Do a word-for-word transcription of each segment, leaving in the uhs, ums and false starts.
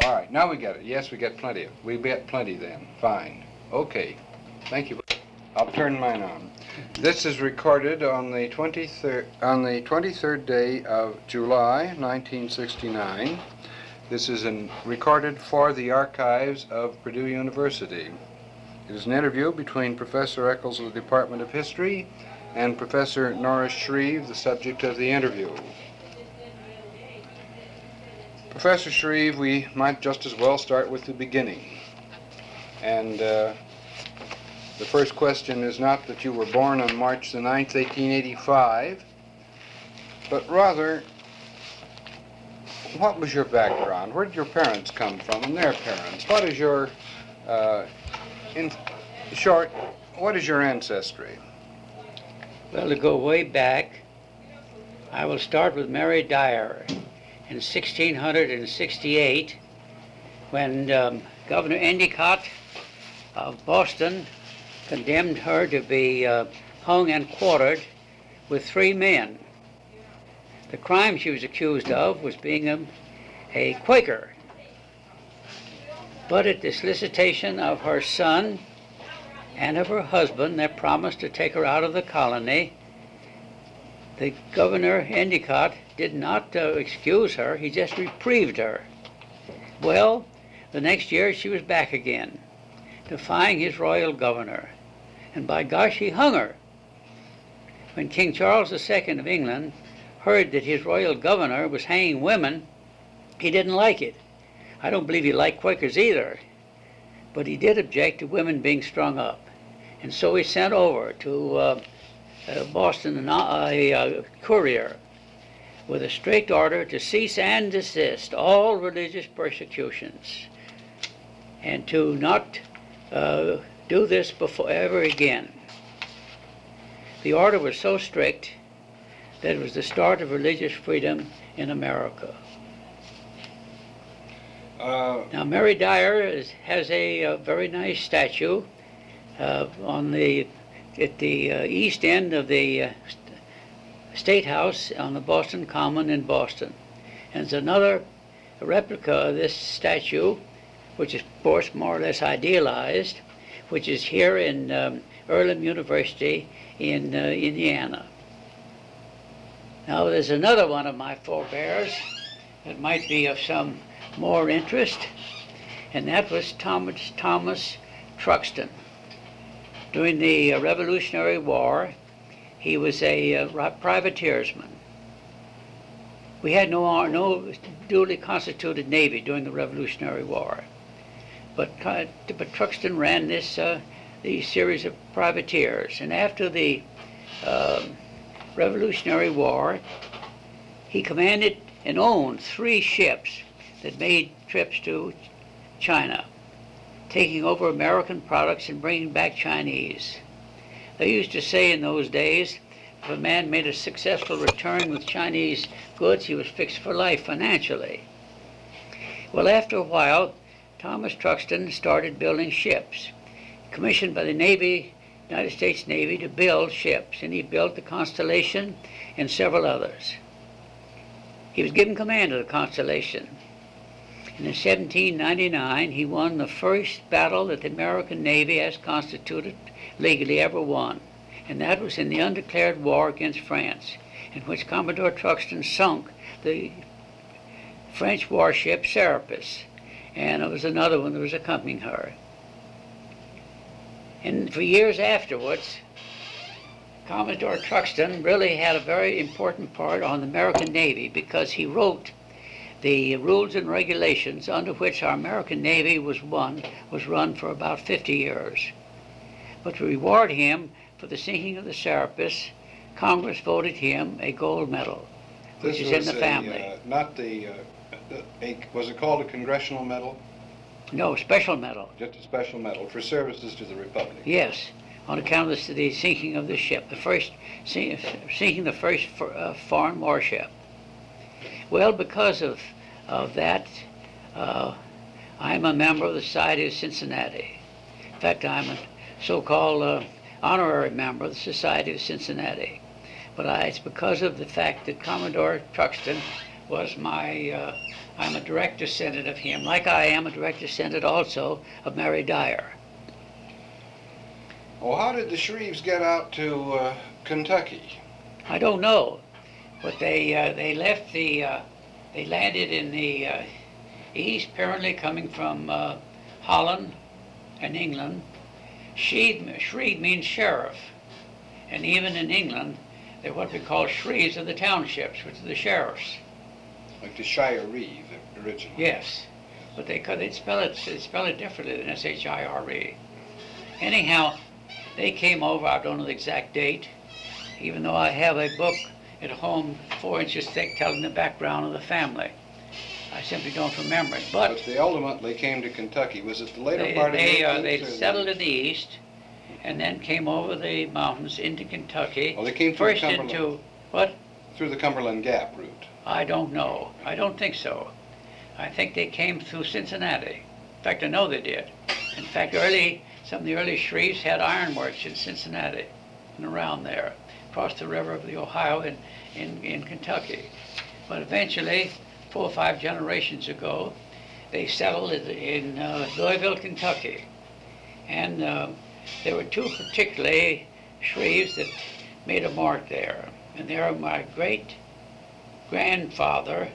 All right, now we get it. Yes, we get plenty of We get plenty then. Fine. Okay. Thank you. I'll turn mine on. This is recorded on the twenty-third on the twenty-third day of July, nineteen sixty-nine. This is an, recorded for the archives of Purdue University. It is an interview between Professor Eccles of the Department of History and Professor Norris Shreve, the subject of the interview. Professor Shreve, we might just as well start with the beginning. And uh, the first question is not that you were born on March the ninth, eighteen eighty-five, but rather, what was your background? Where did your parents come from and their parents? What is your, uh, in short, what is your ancestry? Well, to go way back, I will start with Mary Dyer in sixteen sixty-eight, when um, Governor Endicott of Boston condemned her to be uh, hung and quartered with three men. The crime she was accused of was being a, a Quaker. But at the solicitation of her son and of her husband, that promised to take her out of the colony, the Governor Endicott did not uh, excuse her, he just reprieved her. Well, the next year she was back again, defying his royal governor. And by gosh, he hung her. When King Charles the Second of England heard that his royal governor was hanging women, he didn't like it. I don't believe he liked Quakers either, but he did object to women being strung up. And so he sent over to uh, uh, Boston a uh, courier with a strict order to cease and desist all religious persecutions and to not uh, do this before ever again. The order was so strict that it was the start of religious freedom in America. Uh, now, Mary Dyer is, has a, a very nice statue uh, on the at the uh, east end of the uh, State House on the Boston Common in Boston. And there's another replica of this statue, which is, of course, more or less idealized, which is here in um, Earlham University in uh, Indiana. Now, there's another one of my forebears that might be of some more interest, and that was Thomas, Thomas Truxtun. During the uh, Revolutionary War, he was a uh, privateersman. We had no, no duly constituted Navy during the Revolutionary War, but, uh, but Truxtun ran this uh, the series of privateers, and after the uh, Revolutionary War, he commanded and owned three ships that made trips to China, taking over American products and bringing back Chinese. They used to say in those days, if a man made a successful return with Chinese goods, he was fixed for life financially. Well, after a while, Thomas Truxtun started building ships, commissioned by the Navy, United States Navy, to build ships, and he built the Constellation and several others. He was given command of the Constellation. And in seventeen ninety-nine, he won the first battle that the American Navy, as constituted, legally ever won. And that was in the undeclared war against France, in which Commodore Truxtun sunk the French warship Serapis. And there was another one that was accompanying her. And for years afterwards, Commodore Truxtun really had a very important part on the American Navy, because he wrote the rules and regulations under which our American Navy was won, was run for about fifty years. But to reward him for the sinking of the Serapis, Congress voted him a gold medal, which this is in the a, family. Uh, not the, uh, a, was it called a Congressional Medal? No, special medal. Just a special medal for services to the Republic. Yes, on account of the, the sinking of the ship, the first sinking the first for, uh, foreign warship. Well, because of of that, uh, I'm a member of the Society of Cincinnati. In fact, I'm a so-called uh, honorary member of the Society of Cincinnati. But I, it's because of the fact that Commodore Truxtun was my, uh, I'm a direct descendant of him, like I am a direct descendant also of Mary Dyer. Well, how did the Shreves get out to uh, Kentucky? I don't know, but they uh, they left the, uh, they landed in the uh, east, apparently coming from uh, Holland and England. Shreed, Shreed means sheriff, and even in England, they're what we call Shreves of the townships, which are the sheriffs. Like the Shire Reeve, originally. Yes, but they could, they'd spell it, they spell it differently than S H I R E. Anyhow, they came over, I don't know the exact date, even though I have a book at home four inches thick telling the background of the family. I simply don't remember it. But, But they ultimately came to Kentucky. Was it the later they, part of they, the uh, they eighteenth or settled the- in the east and then came over the mountains into Kentucky. Oh, they came through First Cumberland. into, what? Through the Cumberland Gap route. I don't know. I don't think so. I think they came through Cincinnati. In fact, I know they did. In fact, early, some of the early Shreves had ironworks in Cincinnati and around there, across the river of the Ohio in, in, in Kentucky. But eventually, four or five generations ago, they settled in, in uh, Louisville, Kentucky. And uh, there were two particularly Shreves that made a mark there. And they are my great grandfather,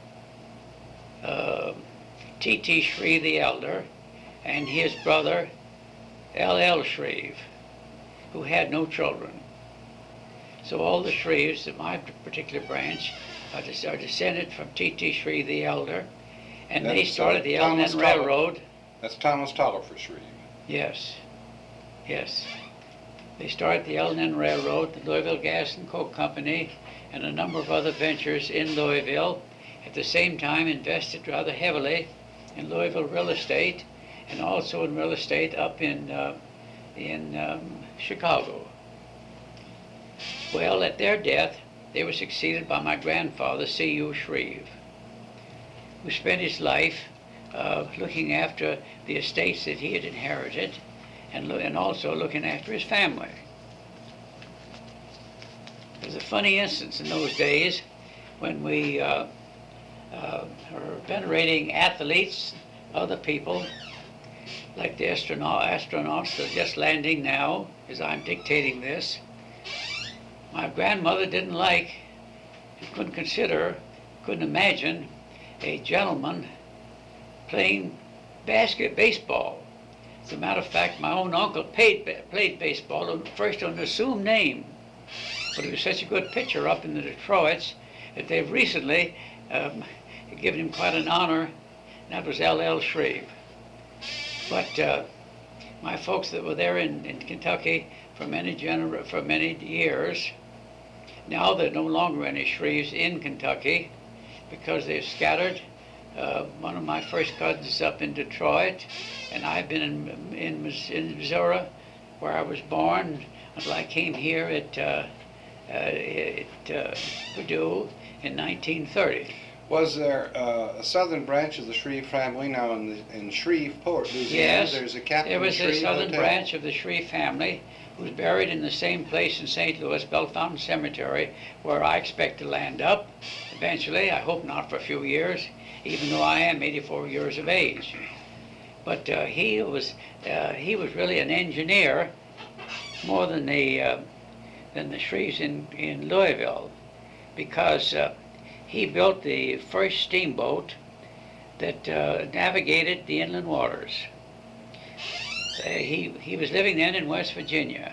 uh, T T Shreve the Elder, and his brother, L L Shreve, who had no children. So all the Shreves in my particular branch are, des- are descended from T T Shreve the Elder, and they That's, uh, started the Thomas L N Tolliver. Railroad. That's Thomas Tolliver Shreve. Yes, yes. They started the L N Railroad, the Louisville Gas and Coke Company, and a number of other ventures in Louisville. At the same time, invested rather heavily in Louisville real estate, and also in real estate up in uh, in um, Chicago. Well, at their death, they were succeeded by my grandfather, C U Shreve, who spent his life uh, looking after the estates that he had inherited, and, lo- and also looking after his family. There's a funny instance in those days when we uh, uh, are venerating athletes, other people, like the astronaut, astronauts that are just landing now, as I'm dictating this. My grandmother didn't like, couldn't consider, couldn't imagine a gentleman playing basket baseball. As a matter of fact, my own uncle played, played baseball, first on an assumed name. But he was such a good pitcher up in the Detroits that they've recently um, given him quite an honor, and that was L L Shreve. But uh, my folks that were there in, in Kentucky for many gener- for many years, now there are no longer any Shreves in Kentucky because they've scattered. Uh, one of my first cousins is up in Detroit, and I've been in, in, Mis- in Missouri, where I was born, until I came here at, uh, uh, at uh, Purdue in nineteen thirty. Was there uh, a southern branch of the Shreve family now in, the, in Shreveport, Louisiana? Yes, There's a Captain there was Shreve a southern Hotel? branch of the Shreve family who's buried in the same place in Saint Louis, Bellefontaine Cemetery, where I expect to land up eventually. I hope not for a few years, even though I am eighty-four years of age. But uh, he was uh, he was really an engineer more than the uh, than the Shreves in in Louisville, because uh, he built the first steamboat that uh, navigated the inland waters. Uh, he he was living then in West Virginia,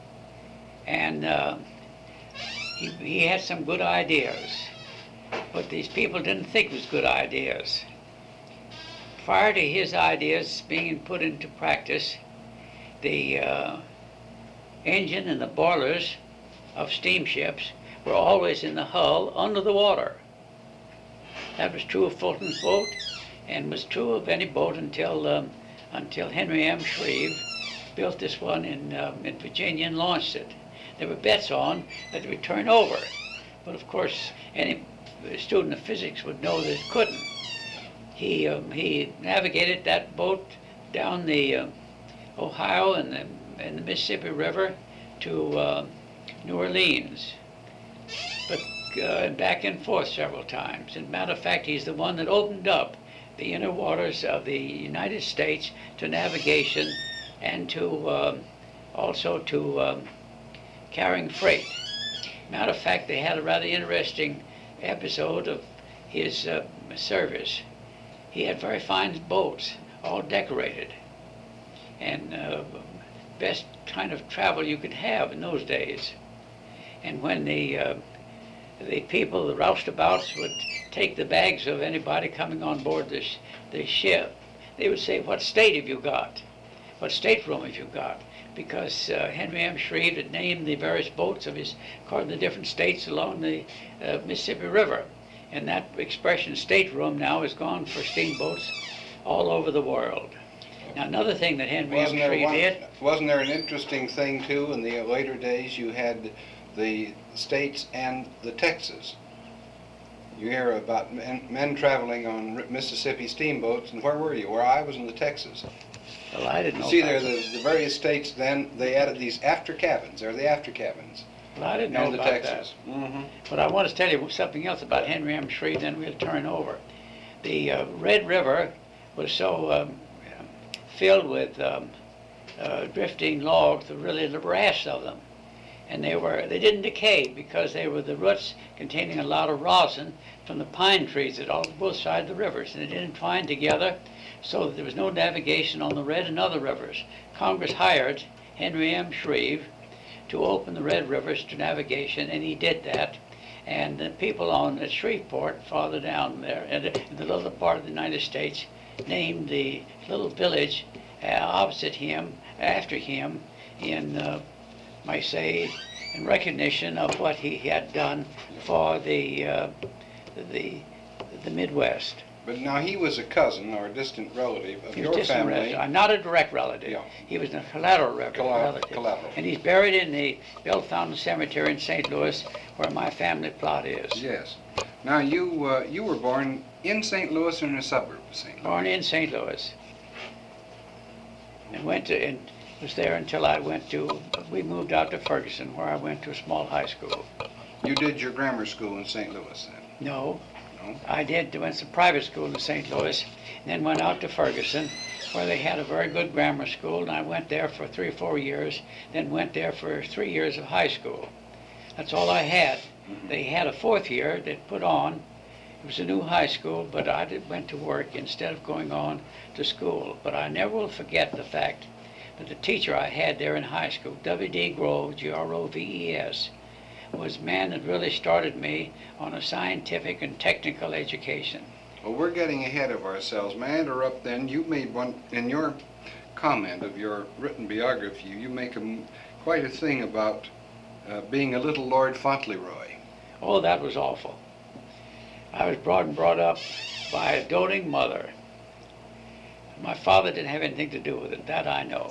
and uh, he he had some good ideas, but these people didn't think it was good ideas. Prior to his ideas being put into practice, the uh, engine and the boilers of steamships were always in the hull under the water. That was true of Fulton's boat, and was true of any boat until um, until Henry M. Shreve built this one in um, in Virginia and launched it. There were bets on that it would turn over, but of course any student of physics would know that it couldn't. He um, he navigated that boat down the uh, Ohio and the, and the Mississippi River to uh, New Orleans. But uh, back and forth several times. And matter of fact, he's the one that opened up the inner waters of the United States to navigation and to um, also to um, carrying freight. Matter of fact, they had a rather interesting episode of his uh, service. He had very fine boats, all decorated, and uh, best kind of travel you could have in those days. And when the uh, the people, the roustabouts, would take the bags of anybody coming on board this the ship, they would say, "What state have you got? What stateroom have you got?" Because uh, Henry M. Shreve had named the various boats of his, according to the different states along the uh, Mississippi River. And that expression, stateroom, now is gone for steamboats all over the world. Now, another thing that Henry M. Wasn't there, Shreve one, did, wasn't there an interesting thing, too, in the later days? You had the states and the Texas. You hear about men, men traveling on Mississippi steamboats, and where were you? Where I was in the Texas. well, I didn't know See, about there, that. the, the various states then, they added these after cabins. They're the after cabins. Well, I didn't know And the about Texas. Mm-hmm. that. But I want to tell you something else about Henry M. Shreve, then we'll turn over. The uh, Red River was so um, filled with um, uh, drifting logs, the really the brass of them. And they were they didn't decay because they were the roots containing a lot of rosin from the pine trees at all both sides of the rivers, and they didn't twine together, so that there was no navigation on the Red and other rivers. Congress hired Henry M. Shreve to open the Red Rivers to navigation, and he did that. And the people on at Shreveport, farther down there, in the, in the little part of the United States, named the little village uh, opposite him, after him, in, uh, might say, in recognition of what he had done for the uh, the the Midwest. But now he was a cousin or a distant relative of He your was distant family. relative. I'm not a direct relative. Yeah. He was a collateral re- Colla- relative. collateral. And he's buried in the Bill Fountain Cemetery in Saint Louis, where my family plot is. Yes. Now you uh, you were born in Saint Louis or in a suburb of Saint Louis? Born in Saint Louis. And went to and was there until I went to. We moved out to Ferguson, where I went to a small high school. You did your grammar school in Saint Louis then? No. No? I did, went to private school in Saint Louis, and then went out to Ferguson, where they had a very good grammar school, and I went there for three or four years, then went there for three years of high school. That's all I had. They had a fourth year that put on. It was a new high school, but I did, went to work instead of going on to school. But I never will forget the fact that the teacher I had there in high school, W D Grove, G R O V E S, was a man that really started me on a scientific and technical education. Well, we're getting ahead of ourselves. May I interrupt then? You made one, in your comment of your written biography, you make a, quite a thing about uh, being a little Lord Fauntleroy. Oh, that was awful. I was brought and brought up by a doting mother. My father didn't have anything to do with it, that I know.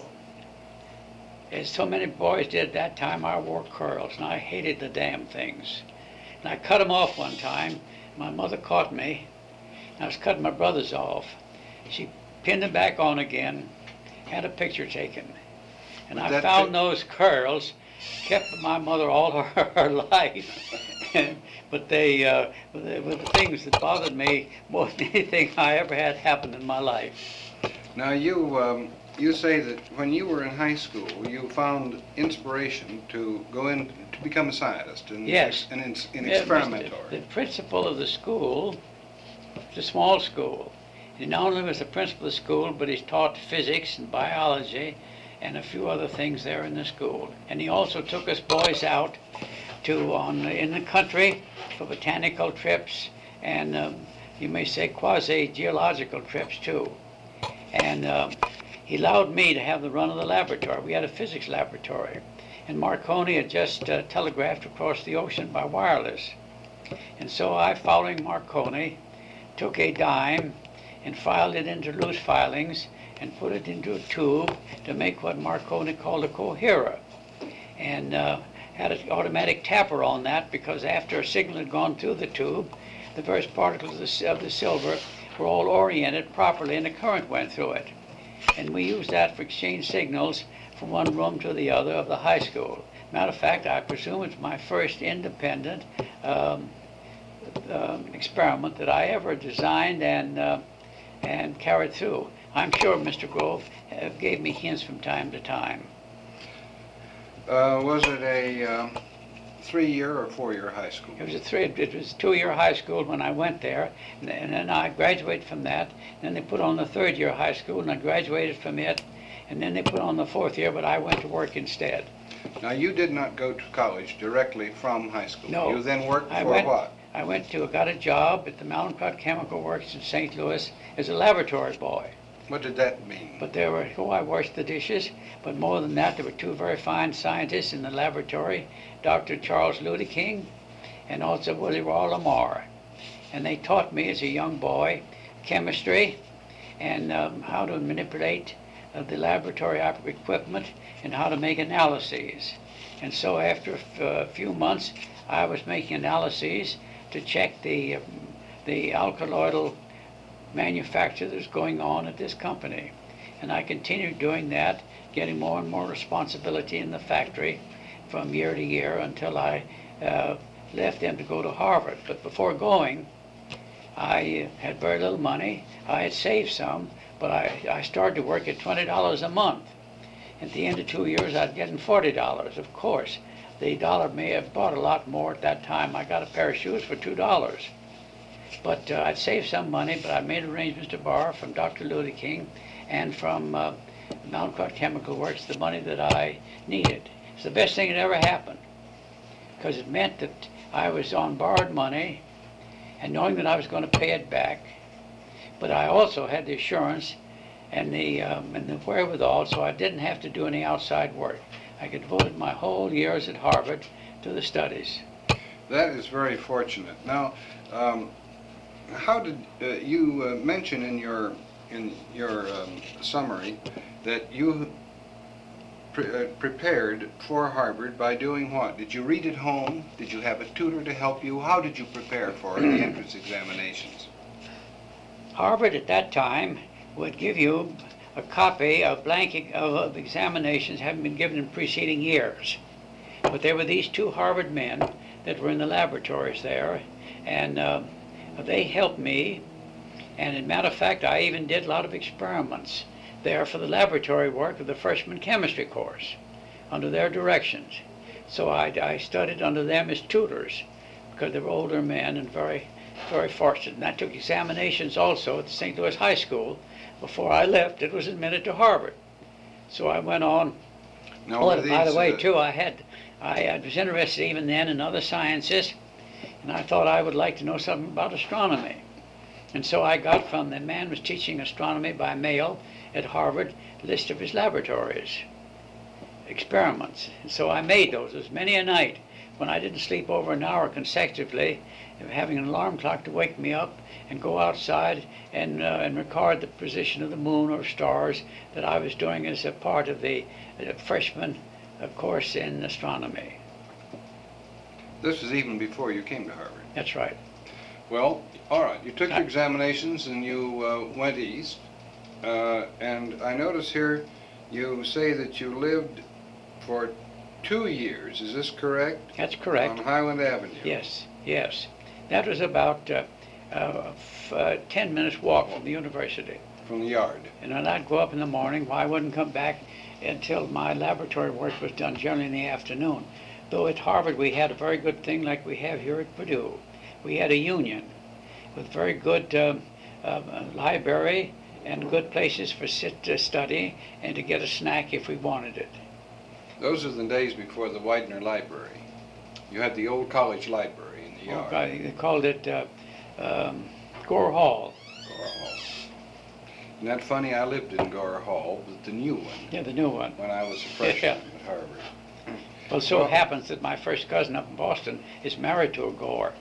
As so many boys did at that time, I wore curls, and I hated the damn things. And I cut them off one time. My mother caught me. And I was cutting my brother's off. She pinned them back on again, had a picture taken. And I That found pic- those curls, kept my mother all her, her life. But they uh, they were the things that bothered me more than anything I ever had happen in my life. Now you um, you say that when you were in high school, you found inspiration to go in to become a scientist and Yes. an, an Yeah, experimenter. The, the principal of the school, it's a small school. He not only was the principal of the school, but he taught physics and biology and a few other things there in the school. And he also took us boys out to on in the country for botanical trips and um, you may say quasi-geological trips too. And um, he allowed me to have the run of the laboratory. We had a physics laboratory. And Marconi had just uh, telegraphed across the ocean by wireless. And so I, following Marconi, took a dime and filed it into loose filings and put it into a tube to make what Marconi called a coherer. And uh, had an automatic tapper on that because after a signal had gone through the tube, the various particles of the, of the silver were all oriented properly and the current went through it. And we used that for exchange signals from one room to the other of the high school. Matter of fact, I presume it's my first independent um, um, experiment that I ever designed and uh, and carried through. I'm sure Mister Grove uh, gave me hints from time to time. Uh, was it a um, three-year or four-year high school? It was a three. It was two-year high school when I went there, and, and then I graduated from that. Then they put on the third-year high school, and I graduated from it. And then they put on the fourth year, but I went to work instead. Now, you did not go to college directly from high school. No. You then worked I for went, what? I went to, got a job at the Mallinckrodt Chemical Works in Saint Louis as a laboratory boy. What did that mean? But there were, oh, I washed the dishes, but more than that, there were two very fine scientists in the laboratory, Doctor Charles Ludeking and also Willie Raw Lamar. And they taught me as a young boy chemistry and um, how to manipulate uh, the laboratory equipment and how to make analyses. And so after a few months, I was making analyses to check the, um, the alkaloidal manufacture that was going on at this company. And I continued doing that, getting more and more responsibility in the factory from year to year until I uh, left them to go to Harvard. But before going, I had very little money. I had saved some, but I, I started to work at twenty dollars a month. At the end of two years, I'd getting forty dollars. Of course, the dollar may have bought a lot more at that time. I got a pair of shoes for two dollars. But uh, I'd saved some money, but I made arrangements to borrow from Doctor Ludeking and from uh, Mallinckrodt Chemical Works the money that I needed. It's the best thing that ever happened, because it meant that I was on borrowed money and knowing that I was going to pay it back, but I also had the assurance and the, um, and the wherewithal, so I didn't have to do any outside work. I could devote my whole years at Harvard to the studies. That is very fortunate. Now, um, how did uh, you uh, mention in your in your um, summary that you pre uh, prepared for Harvard by doing what? Did you read at home? Did you have a tutor to help you? How did you prepare for the entrance examinations? Harvard at that time would give you a copy of blank of, of examinations having been given in preceding years. But there were these two Harvard men that were in the laboratories there, and uh, they helped me. And as a matter of fact, I even did a lot of experiments there for the laboratory work of the freshman chemistry course under their directions. So I, I studied under them as tutors because they were older men and very, very fortunate. And I took examinations also at the Saint Louis High School. Before I left, it was admitted to Harvard. So I went on. Now, Oh, these, by the way, uh, too, I had, I, I was interested even then in other sciences, and I thought I would like to know something about astronomy. And so I got from the man who was teaching astronomy by mail at Harvard a list of his laboratories, experiments. And so I made those. There was many a night when I didn't sleep over an hour consecutively, having an alarm clock to wake me up and go outside and, uh, and record the position of the moon or stars that I was doing as a part of the uh, freshman uh, course in astronomy. This was even before you came to Harvard. That's right. Well, all right. You took your I- examinations and you uh, went east. Uh, and I notice here you say that you lived for two years. Is this correct? That's correct. On Highland Avenue. Yes, yes. That was about uh, uh, f- uh, ten minutes walk from the university. From the yard. And then I'd go up in the morning. Well, I wouldn't come back until my laboratory work was done, generally in the afternoon. Though at Harvard we had a very good thing like we have here at Purdue. We had a union with very good um, uh, library and good places for sit to study and to get a snack if we wanted it. Those are the days before the Widener Library. You had the old college library in the Oh, yard. God, they called it uh, um, Gore Hall. Gore Hall. Isn't that funny? I lived in Gore Hall, but the new one, Yeah, the new one. when I was a freshman Yeah. at Harvard. Well, it so Well- happens that my first cousin up in Boston is married to a Gore.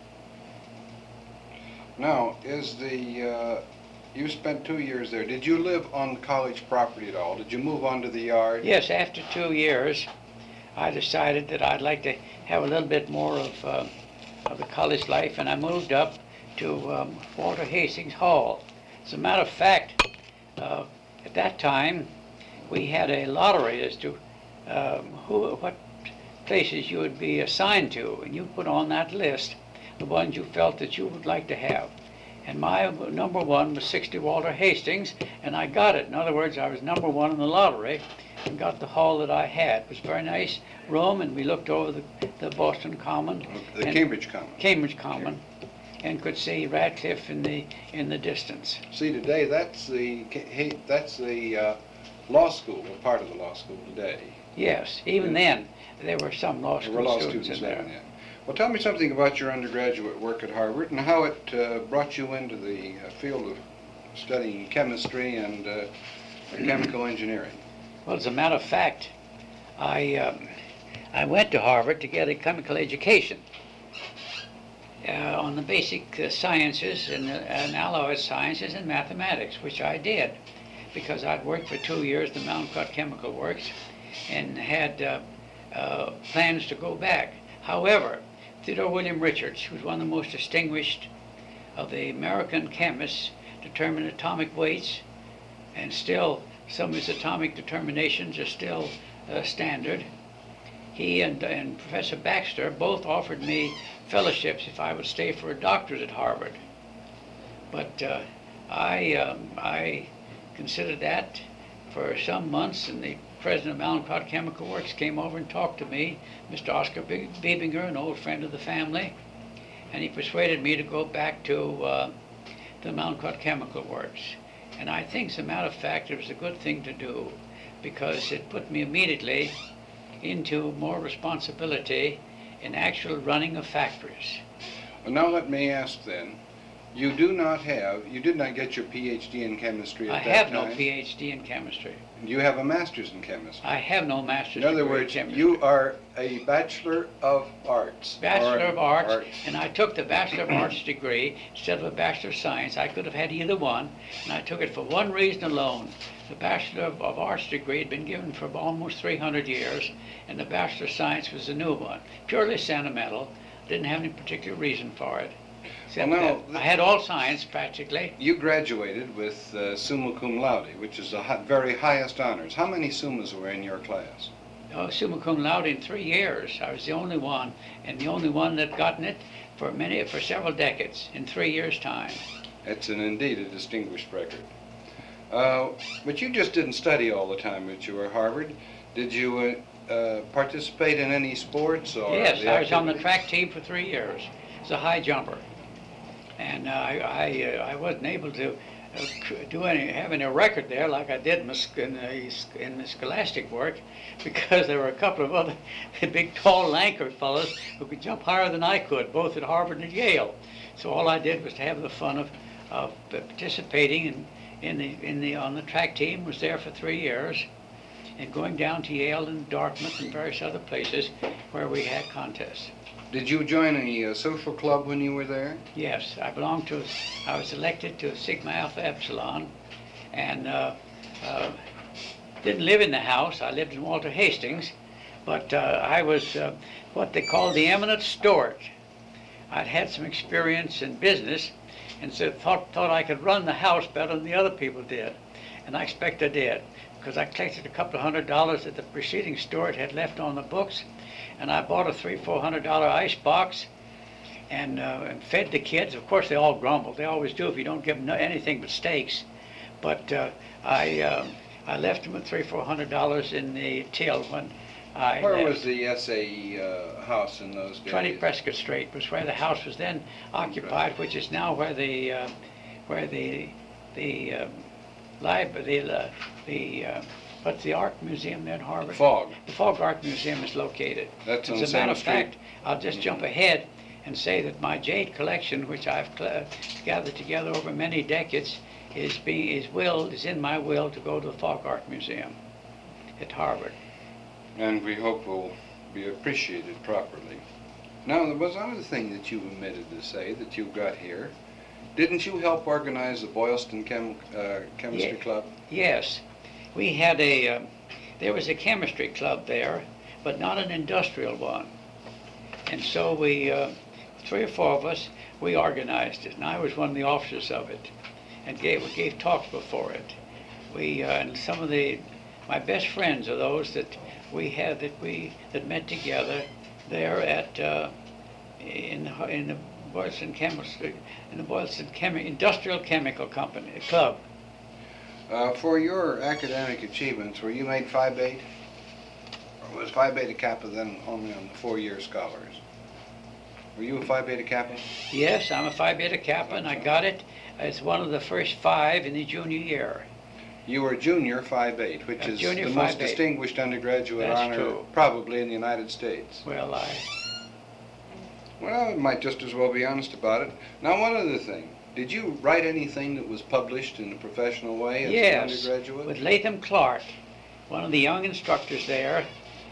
Now, is the, uh, you spent two years there. Did you live on college property at all? Did you move onto the yard? Yes, after two years, I decided that I'd like to have a little bit more of, uh, of the college life, and I moved up to um, Walter Hastings Hall. As a matter of fact, uh, at that time, we had a lottery as to um, who, what places you would be assigned to, and you put on that list. the ones you felt that you would like to have. And my number one was sixty Walter Hastings, and I got it. In other words, I was number one in the lottery and got the hall that I had. It was a very nice room, and we looked over the, the Boston Common. The Cambridge Common. Cambridge Common, and could see Radcliffe in the in the distance. See, today that's the he- that's the uh, law school, a part of the law school today. Yes, even then there were some law There school were law students, students in there. then, yeah. Well, tell me something about your undergraduate work at Harvard and how it uh, brought you into the uh, field of studying chemistry and uh, chemical engineering. Well, as a matter of fact, I um, I went to Harvard to get a chemical education uh, on the basic uh, sciences and, uh, and alloy sciences and mathematics, which I did because I'd worked for two years at the Mount Scott Chemical Works and had uh, uh, plans to go back. However, Theodore William Richards, who was one of the most distinguished of the American chemists, determined atomic weights, and still some of his atomic determinations are still uh, standard. He and, and Professor Baxter both offered me fellowships if I would stay for a doctorate at Harvard. But uh, I, um, I considered that for some months, and the president of Mount Scott Chemical Works came over and talked to me, Mister Oscar Biebinger, an old friend of the family, and he persuaded me to go back to uh, the Mount Scott Chemical Works. And I think, as a matter of fact, it was a good thing to do because it put me immediately into more responsibility in actual running of factories. Well, now let me ask then, you do not have, you did not get your P H D in chemistry at I that have time. no P H D in chemistry. You have a master's in chemistry. I have no master's In other degree in words, chemistry. you are a Bachelor of Arts. Bachelor or of Arts, and I took the Bachelor of Arts degree instead of a Bachelor of Science. I could have had either one, and I took it for one reason alone. The Bachelor of, of Arts degree had been given for almost three hundred years, and the Bachelor of Science was a new one. Purely sentimental, didn't have any particular reason for it. Except Well, now, that I had all science practically. You graduated with uh, summa cum laude, which is the hi- very highest honors. How many summas were in your class? Oh, summa cum laude in three years. I was the only one, and the only one that gotten it for many, for several decades, in three years' time. It's an, indeed a distinguished record. Uh, but you just didn't study all the time that you were at Harvard. Did you uh, uh, participate in any sports or? Yes, the I was on the activities? track team for three years. As a high jumper, and uh, I I, uh, I wasn't able to uh, c- do any have any record there like I did in the, sc- in the, sc- in the scholastic work, because there were a couple of other big, tall, lanker fellows who could jump higher than I could, both at Harvard and Yale. So all I did was to have the fun of of participating in in the in the on the track team. Was there for three years, and going down to Yale and Dartmouth and various other places where we had contests. Did you join a uh, social club when you were there? Yes, I belonged to, I was elected to Sigma Alpha Epsilon, and uh, uh, didn't live in the house. I lived in Walter Hastings, but uh, I was uh, what they call the eminent steward. I'd had some experience in business, and so thought, thought I could run the house better than the other people did. And I expect I did, because I collected a couple of hundred dollars that the preceding steward had left on the books, and I bought a three, four hundred dollar ice box, and, uh, and fed the kids. Of course, they all grumbled. They always do if you don't give them no- anything but steaks. But uh, I, uh, I left them with three, four hundred dollars in the till when I Where left. was the S A uh, house in those days? twenty Prescott Street was where the house was then occupied, which is now where the uh, where the the um, library, the uh, the uh, what's the art museum there in Harvard? Fog. The Fogg Art Museum is located. That's on As a Santa matter of Street. fact, I'll just jump ahead and say that my jade collection, which I've cl- gathered together over many decades, is being is will is in my will to go to the Fogg Art Museum at Harvard. And we hope will be appreciated properly. Now, there was another thing that you omitted to say that you got here. Didn't you help organize the Boylston Chem, uh, Chemistry Yeah. Club? Yes, we had a, um, there was a chemistry club there, but not an industrial one. And so we, uh, three or four of us, we organized it, and I was one of the officers of it, and gave, we gave talks before it. We, uh, and some of the, my best friends are those that we had, that we, that met together there at, uh, in, the- in the Boylston Chemical, in the Boylston Chemi- Industrial Chemical Company Club. Uh, for your academic achievements, were you made Phi Beta? Or was Phi Beta Kappa then only on the four-year scholars? Were you a Phi Beta Kappa? Yes, I'm a Phi Beta Kappa, and I got it as one of the first five in the junior year. You were junior Phi Beta, which A is junior the Phi most Beta. distinguished undergraduate That's honor true. probably in the United States. Well, I Well, I might just as well be honest about it. Now, one other thing. Did you write anything that was published in a professional way as yes, an undergraduate? with Latham Clark, one of the young instructors there.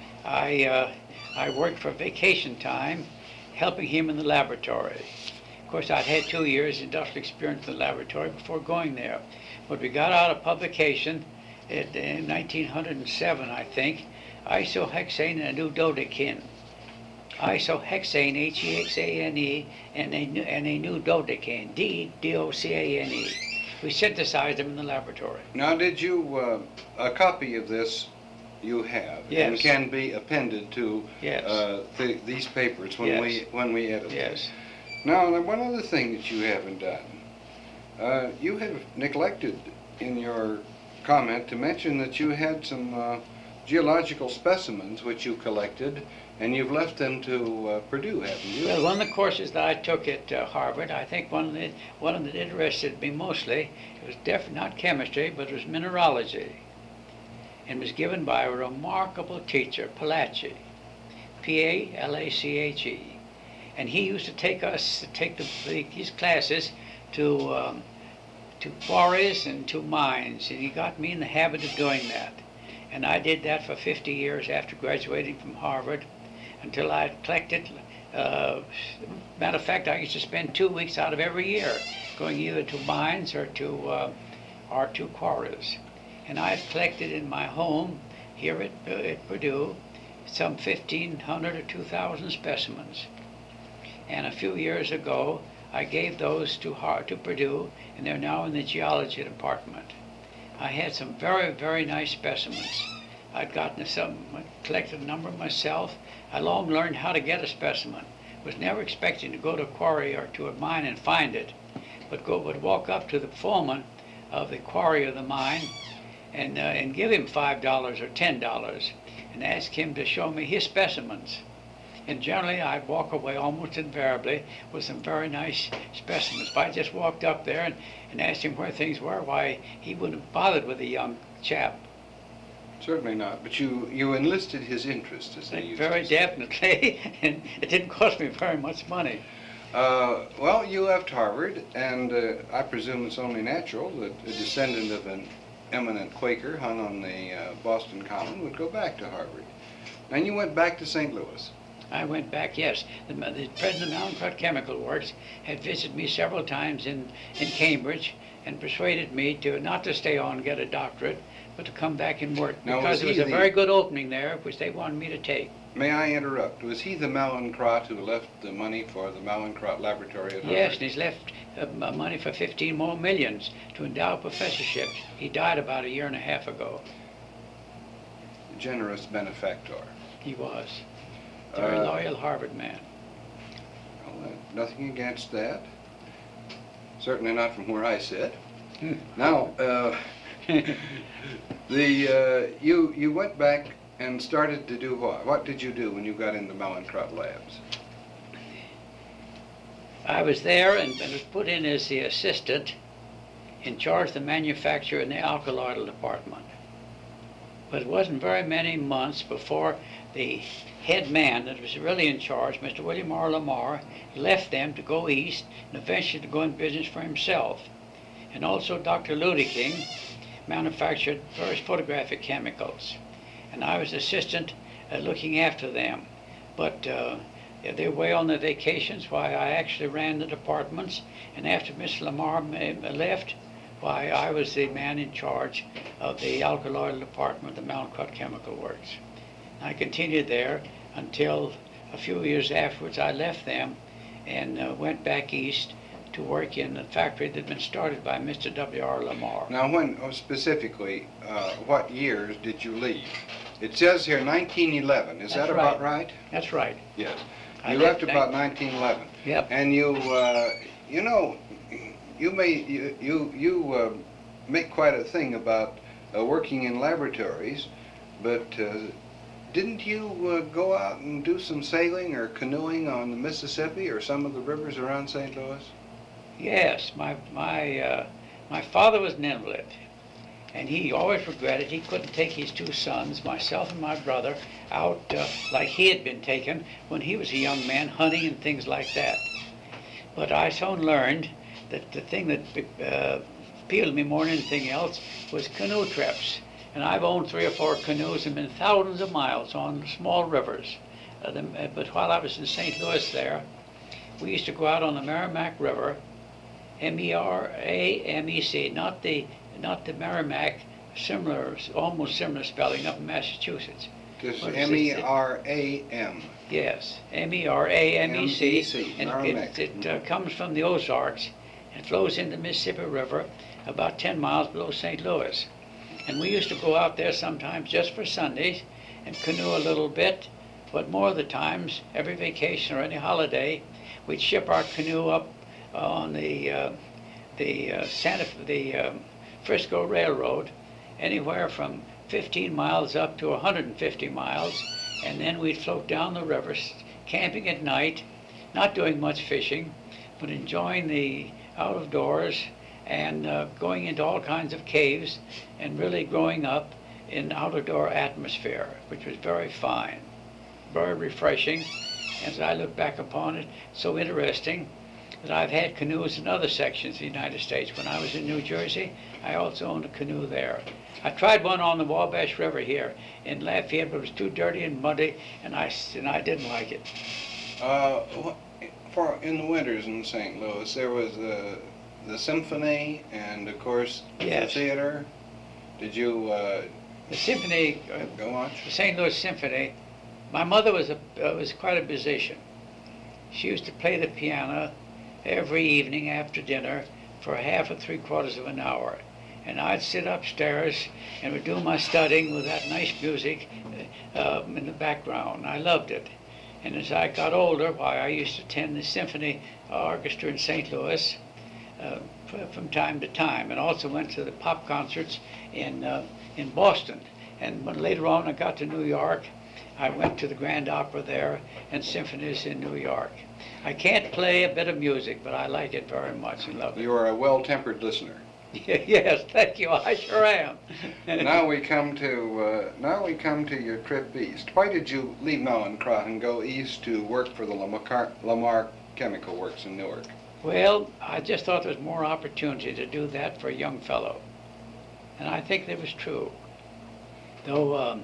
I uh, I worked for vacation time, helping him in the laboratory. Of course, I'd had two years industrial experience in the laboratory before going there. But we got out of publication in, in nineteen oh seven, I think, isohexane and a new dodecan. Isohexane, H E X A N E, and a, new- and a new dodecan, D, D O C A N E. We synthesized them in the laboratory. Now, did you, uh, a copy of this you have and Yes. can be appended to Yes. uh, the, these papers when Yes. we when we edit them? Yes. Now, there- one other thing that you haven't done. Uh, you have neglected in your comment to mention that you had some uh, geological specimens which you collected, and you've left them to uh, Purdue, haven't you? Well, one of the courses that I took at uh, Harvard, I think one of the one that interested me mostly, it was def- not chemistry, but it was mineralogy, and was given by a remarkable teacher, Palachi, P A L A C H E, and he used to take us take the, the, these classes to um, to quarries and to mines, and he got me in the habit of doing that, and I did that for fifty years after graduating from Harvard, until I had collected. Uh, matter of fact, I used to spend two weeks out of every year going either to mines or to uh, or to quarries, and I had collected in my home here at, uh, at Purdue some fifteen hundred or two thousand specimens, and a few years ago I gave those to Har- to Purdue, and they're now in the geology department. I had some very very nice specimens. I'd gotten some, collected a number myself. I long learned how to get a specimen. Was never expecting to go to a quarry or to a mine and find it, but go would walk up to the foreman of the quarry or the mine and uh, and give him five dollars or ten dollars and ask him to show me his specimens. And generally, I'd walk away almost invariably with some very nice specimens. If I just walked up there and, and asked him where things were, why, he wouldn't have bothered with a young chap. Certainly not, but you, you enlisted his interest, as they used Very to say. definitely, and it didn't cost me very much money. Uh, well, you left Harvard, and uh, I presume it's only natural that a descendant of an eminent Quaker hung on the uh, Boston Common would go back to Harvard. And you went back to Saint Louis. I went back, yes. The, the president of Mallinckrodt Chemical Works had visited me several times in, in Cambridge and persuaded me to not to stay on and get a doctorate, but to come back and work, Now, because was there was he a the- very good opening there, which they wanted me to take. May I interrupt? Was he the Mallinckrodt who left the money for the Mallinckrodt Laboratory at Harvard? Yes, and he's left uh, m- money for fifteen more millions to endow professorships. He died about a year and a half ago. Generous benefactor. He was. A very Uh, loyal Harvard man. Well, uh, nothing against that. Certainly not from where I sit. Hmm. Now, uh, the uh, you you went back and started to do what? What did you do when you got into Mallinckrodt Labs? I was there and, and was put in as the assistant in charge of the manufacture in the alkaloidal department. But it wasn't very many months before the head man that was really in charge, Mister William R. Lamar, left them to go east and eventually to go in business for himself. And also Doctor Ludeking manufactured various photographic chemicals. And I was assistant uh, looking after them. But uh, yeah, they were away on their vacations while I actually ran the departments. And after Mister Lamar ma- left, why, I was the man in charge of the alkaloidal department of the Mallinckrodt Chemical Works. I continued there until a few years afterwards I left them and uh, went back east to work in a factory that had been started by Mister W R Lamar. Now, when oh, specifically, uh, what years did you leave? It says here nineteen eleven. Is That's that about right. right? That's right. Yes. I You left left about nineteen eleven. Yep. And you, uh, you know, you may you you, you uh, make quite a thing about uh, working in laboratories, but uh, didn't you uh, go out and do some sailing or canoeing on the Mississippi or some of the rivers around Saint Louis? Yes, my my uh, my father was an invalid, and he always regretted he couldn't take his two sons, myself and my brother, out uh, like he had been taken when he was a young man hunting and things like that. But I soon learned that the thing that uh, appealed to me more than anything else was canoe trips. And I've owned three or four canoes and been thousands of miles on small rivers. Uh, the, uh, but while I was in Saint Louis there, we used to go out on the Merrimack River, M E R A M E C, not the not the Merrimack, similar, almost similar spelling up in Massachusetts. Just What is M E it? R A M. Yes, M E R A M E C, M E C, and Merrimack. it, it uh, comes from the Ozarks and flows into the Mississippi River about ten miles below Saint Louis. And we used to go out there sometimes just for Sundays and canoe a little bit, but more of the times, every vacation or any holiday, we'd ship our canoe up on the uh, the uh, Santa the um, Frisco Railroad, anywhere from fifteen miles up to one hundred fifty miles, and then we'd float down the river, camping at night, not doing much fishing, but enjoying the out of doors and uh, going into all kinds of caves and really growing up in out-of-door atmosphere, which was very fine, very refreshing. As I look back upon it, so interesting that I've had canoes in other sections of the United States. When I was in New Jersey, I also owned a canoe there. I tried one on the Wabash River here in Lafayette, but it was too dirty and muddy, and I, and I didn't like it. Uh, for in the winters in Saint Louis, there was uh, the symphony and, of course, Yes. the theater. Did you uh, The symphony, uh, go on? the Saint Louis Symphony, my mother was a uh, was quite a musician. She used to play the piano every evening after dinner for half or three quarters of an hour. And I'd sit upstairs and would do my studying with that nice music uh, in the background. I loved it. And as I got older, why, I used to attend the symphony orchestra in Saint Louis uh, from time to time, and also went to the pop concerts in uh, in Boston. And when later on I got to New York, I went to the Grand Opera there and symphonies in New York. I can't play a bit of music, but I like it very much and love it. You are a well-tempered listener. Yes, thank you. I sure am. Now we come to uh, now we come to your trip east. Why did you leave Mallinckrodt and go east to work for the Lamar, Lamar Chemical Works in Newark? Well, I just thought there was more opportunity to do that for a young fellow. And I think that was true. Though um,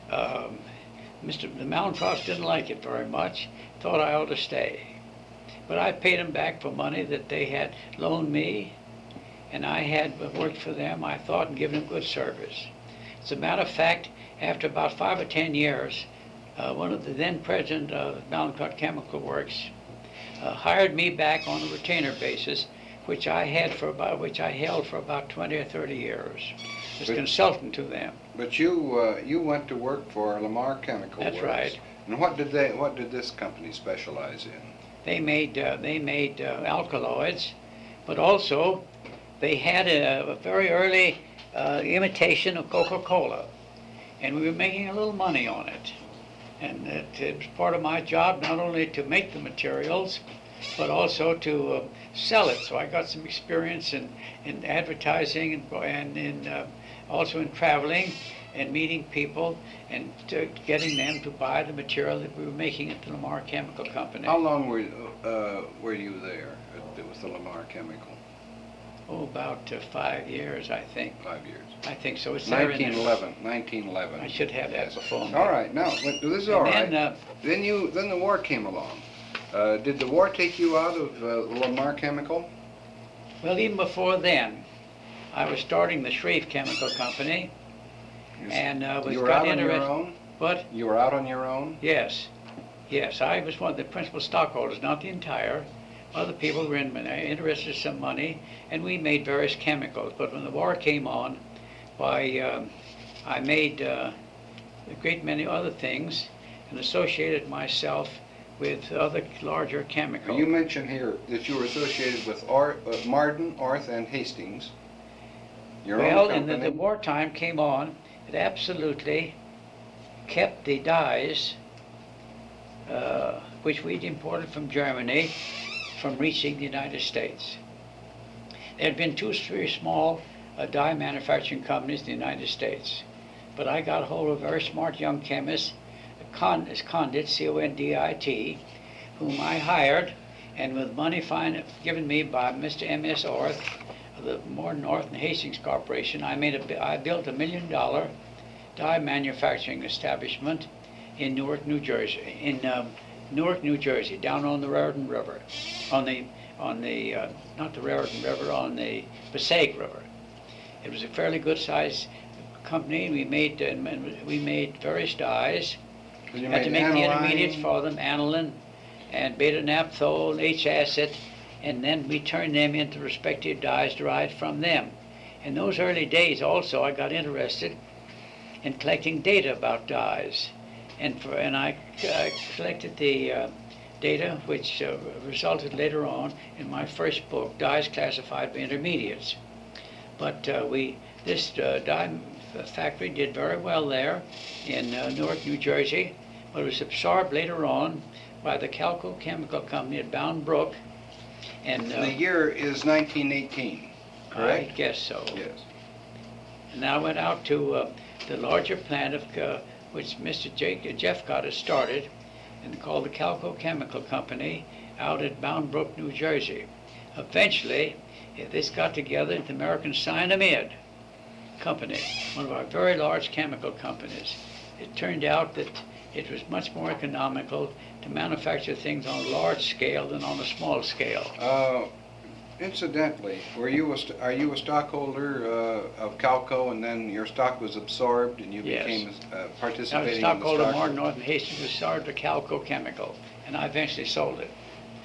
um, Mister the Mallinckrodts didn't like it very much, thought I ought to stay. But I paid them back for money that they had loaned me, and I had worked for them, I thought, and given them good service. As a matter of fact, after about five or ten years, uh, one of the then president of Mallinckrodt Chemical Works uh, hired me back on a retainer basis, which I had for about, which I held for about twenty or thirty years, as But- consultant to them. But you uh, you went to work for Lamar Chemical That's Works. right. And what did they what did this company specialize in? They made uh, they made uh, alkaloids, but also they had a, a very early uh, imitation of Coca-Cola, and we were making a little money on it. And it, it was part of my job not only to make the materials, but also to uh, sell it. So I got some experience in, in advertising and, and in uh, also in traveling and meeting people and to getting them to buy the material that we were making at the Lamar Chemical Company. How long were uh, were you there at, with the Lamar Chemical? Oh, about uh, five years, I think. Five years. I think so. It's there in nineteen there. eleven. nineteen eleven. I should have that Yes. before me. All right. Now but this is all And right. then, uh, Then you then the war came along. Uh, did the war take you out of uh, Lamar Chemical? well, even before then, I was starting the Shreve Chemical Company, You, and uh, was you were got out on your interested. own. What? You were out on your own. Yes, yes. I was one of the principal stockholders, not the entire. Other people were in, interested in some money, and we made various chemicals. But when the war came on, why, um, I made uh, a great many other things and associated myself with other larger chemicals. You mentioned here that you were associated with Ar- uh, Marden, Arth, and Hastings. Your Well, own and the, company. the wartime came on, it absolutely kept the dyes, uh, which we'd imported from Germany, from reaching the United States. There had been two, three small uh, dye manufacturing companies in the United States, but I got hold of a very smart young chemist, Con, Condit, C O N D I T, whom I hired, and with money fine, given me by Mister M S Orth, of the Morton North and Hastings Corporation, I made a, I built a million dollar dye manufacturing establishment in Newark, New Jersey, in um, Newark, New Jersey, down on the Raritan River, on the, on the, uh, not the Raritan River, on the Passaic River. It was a fairly good sized company. We made, uh, we made various dyes. You Had to made make the aniline. intermediates for them, aniline and beta-naphthol, H-acid, and then we turned them into respective dyes derived from them. In those early days also, I got interested in collecting data about dyes, and for and I uh, collected the uh, data which uh, resulted later on in my first book, Dyes Classified by Intermediates. But uh, we this uh, dye factory did very well there in uh, Newark, New Jersey, but it was absorbed later on by the Calco Chemical Company at Bound Brook. And uh, The year is nineteen eighteen, correct? I guess so. Yes. And I went out to uh, the larger plant of uh, which Mister Jake, Jeffcott has started, and called the Calco Chemical Company out at Bound Brook, New Jersey. Eventually, this got together into the American Cyanamid Company, one of our very large chemical companies. It turned out that it was much more economical to manufacture things on a large scale than on a small scale. Uh, incidentally, were you a st- are you a stockholder uh, of Calco, and then your stock was absorbed, and you Yes. became uh, I was participating a in stockholder the of stock? Martin North and Hastings, who started the Calco Chemical, and I eventually sold it.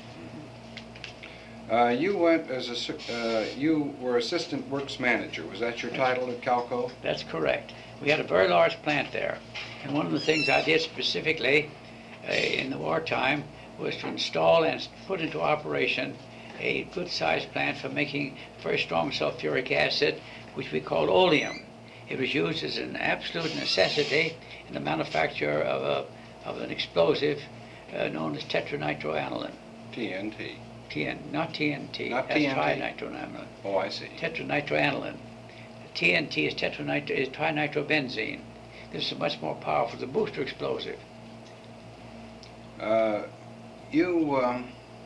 Uh, you went as a s- uh, you were assistant works manager. Was that your title at Calco? That's correct. We had a very large plant there, and one of the things I did specifically uh, in the wartime was to install and put into operation a good-sized plant for making very strong sulfuric acid, which we called oleum. It was used as an absolute necessity in the manufacture of, a, of an explosive uh, known as tetranitroaniline. T N T. T N, not T N T, Not that's T N T. trinitroaniline. Oh, I see. Tetranitroaniline. T N T is tetranitro is trinitrobenzene. This is much more powerful. It's a booster explosive. Uh, you um,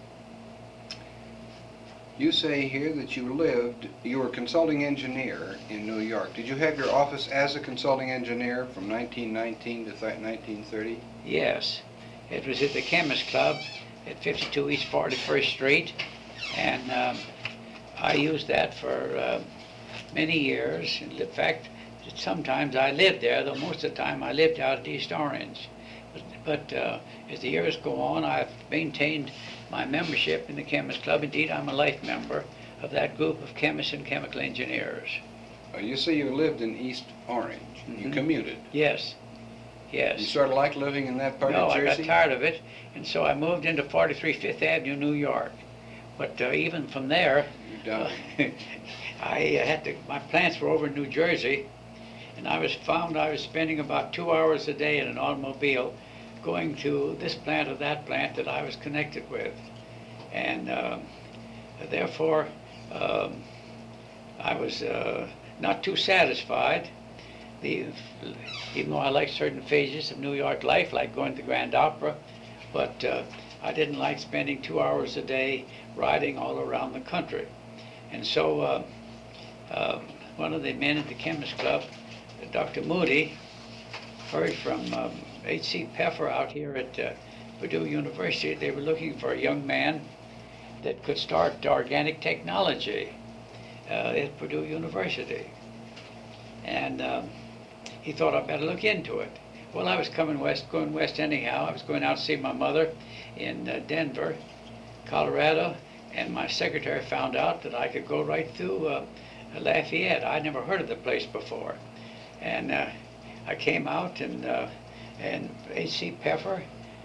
you say here that you lived. You were a consulting engineer in New York. Did you have your office as a consulting engineer from nineteen nineteen to th- nineteen thirty? Yes, it was at the Chemist Club at fifty-two East forty-first Street, and um, I used that for uh, many years. In fact, sometimes I lived there, though most of the time I lived out at East Orange. But, but uh, as the years go on, I've maintained my membership in the Chemist Club. Indeed, I'm a life member of that group of chemists and chemical engineers. Uh, you say you lived in East Orange. You Mhm. commuted. Yes, yes. You sort of like living in that part No, of I Jersey? got tired of it, and so I moved into forty-three Fifth Avenue, New York. But uh, even from there, You uh, don't. I uh, had to, my plants were over in New Jersey, and I was found I was spending about two hours a day in an automobile going to this plant or that plant that I was connected with. And um, therefore, um, I was uh, not too satisfied. The, even though I liked certain phases of New York life, like going to the Grand Opera, but uh, I didn't like spending two hours a day riding all around the country. And so uh, uh, one of the men at the Chemist Club, Doctor Moody, heard from um, H C Peffer out here at uh, Purdue University. They were looking for a young man that could start organic technology uh, at Purdue University. And um, he thought I'd better look into it. Well, I was coming west, going west anyhow. I was going out to see my mother in uh, Denver, Colorado, and my secretary found out that I could go right through uh, Lafayette. I'd never heard of the place before. And uh, I came out, and uh, and H C Peffer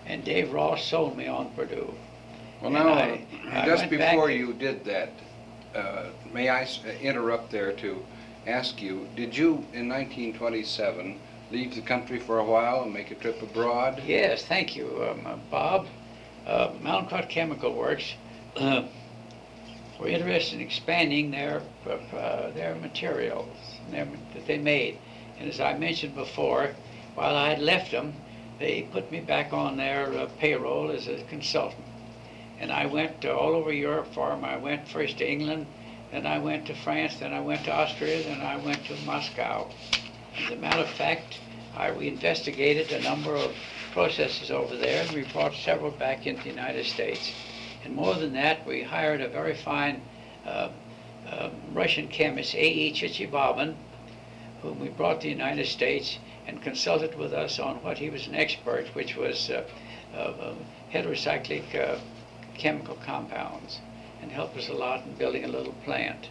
and Dave Ross sold me on Purdue. Well, And now, I- I just went back- before you did that, uh, may I s- interrupt there to ask you, did you in nineteen twenty-seven leave the country for a while and make a trip abroad? Yes, thank you, um, uh, Bob. Uh, Mountain Cut Chemical Works uh, were interested in expanding their uh, their materials their, that they made. And as I mentioned before, while I had left them, they put me back on their uh, payroll as a consultant. And I went uh, all over Europe for them. I went first to England, then I went to France, then I went to Austria, then I went to Moscow. As a matter of fact, I, we investigated a number of processes over there, and we brought several back into the United States. And more than that, we hired a very fine uh, uh, Russian chemist, A E Chichibabin, whom we brought to the United States and consulted with us on what he was an expert, which was uh, uh, uh, heterocyclic uh, chemical compounds, and helped us a lot in building a little plant.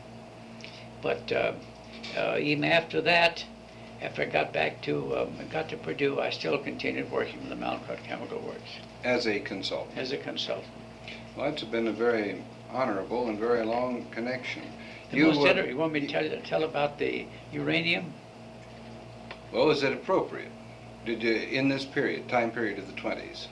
But uh, uh, even after that, after I got back to um, got to Purdue, I still continued working with the Mountain Cut Chemical Works As a consultant? as a consultant. Well, that's been a very honorable and very long connection. The You, most uh, inter- you want me to tell, tell about the uranium? Well, is it appropriate? Did you, in this period, time period of the twenties?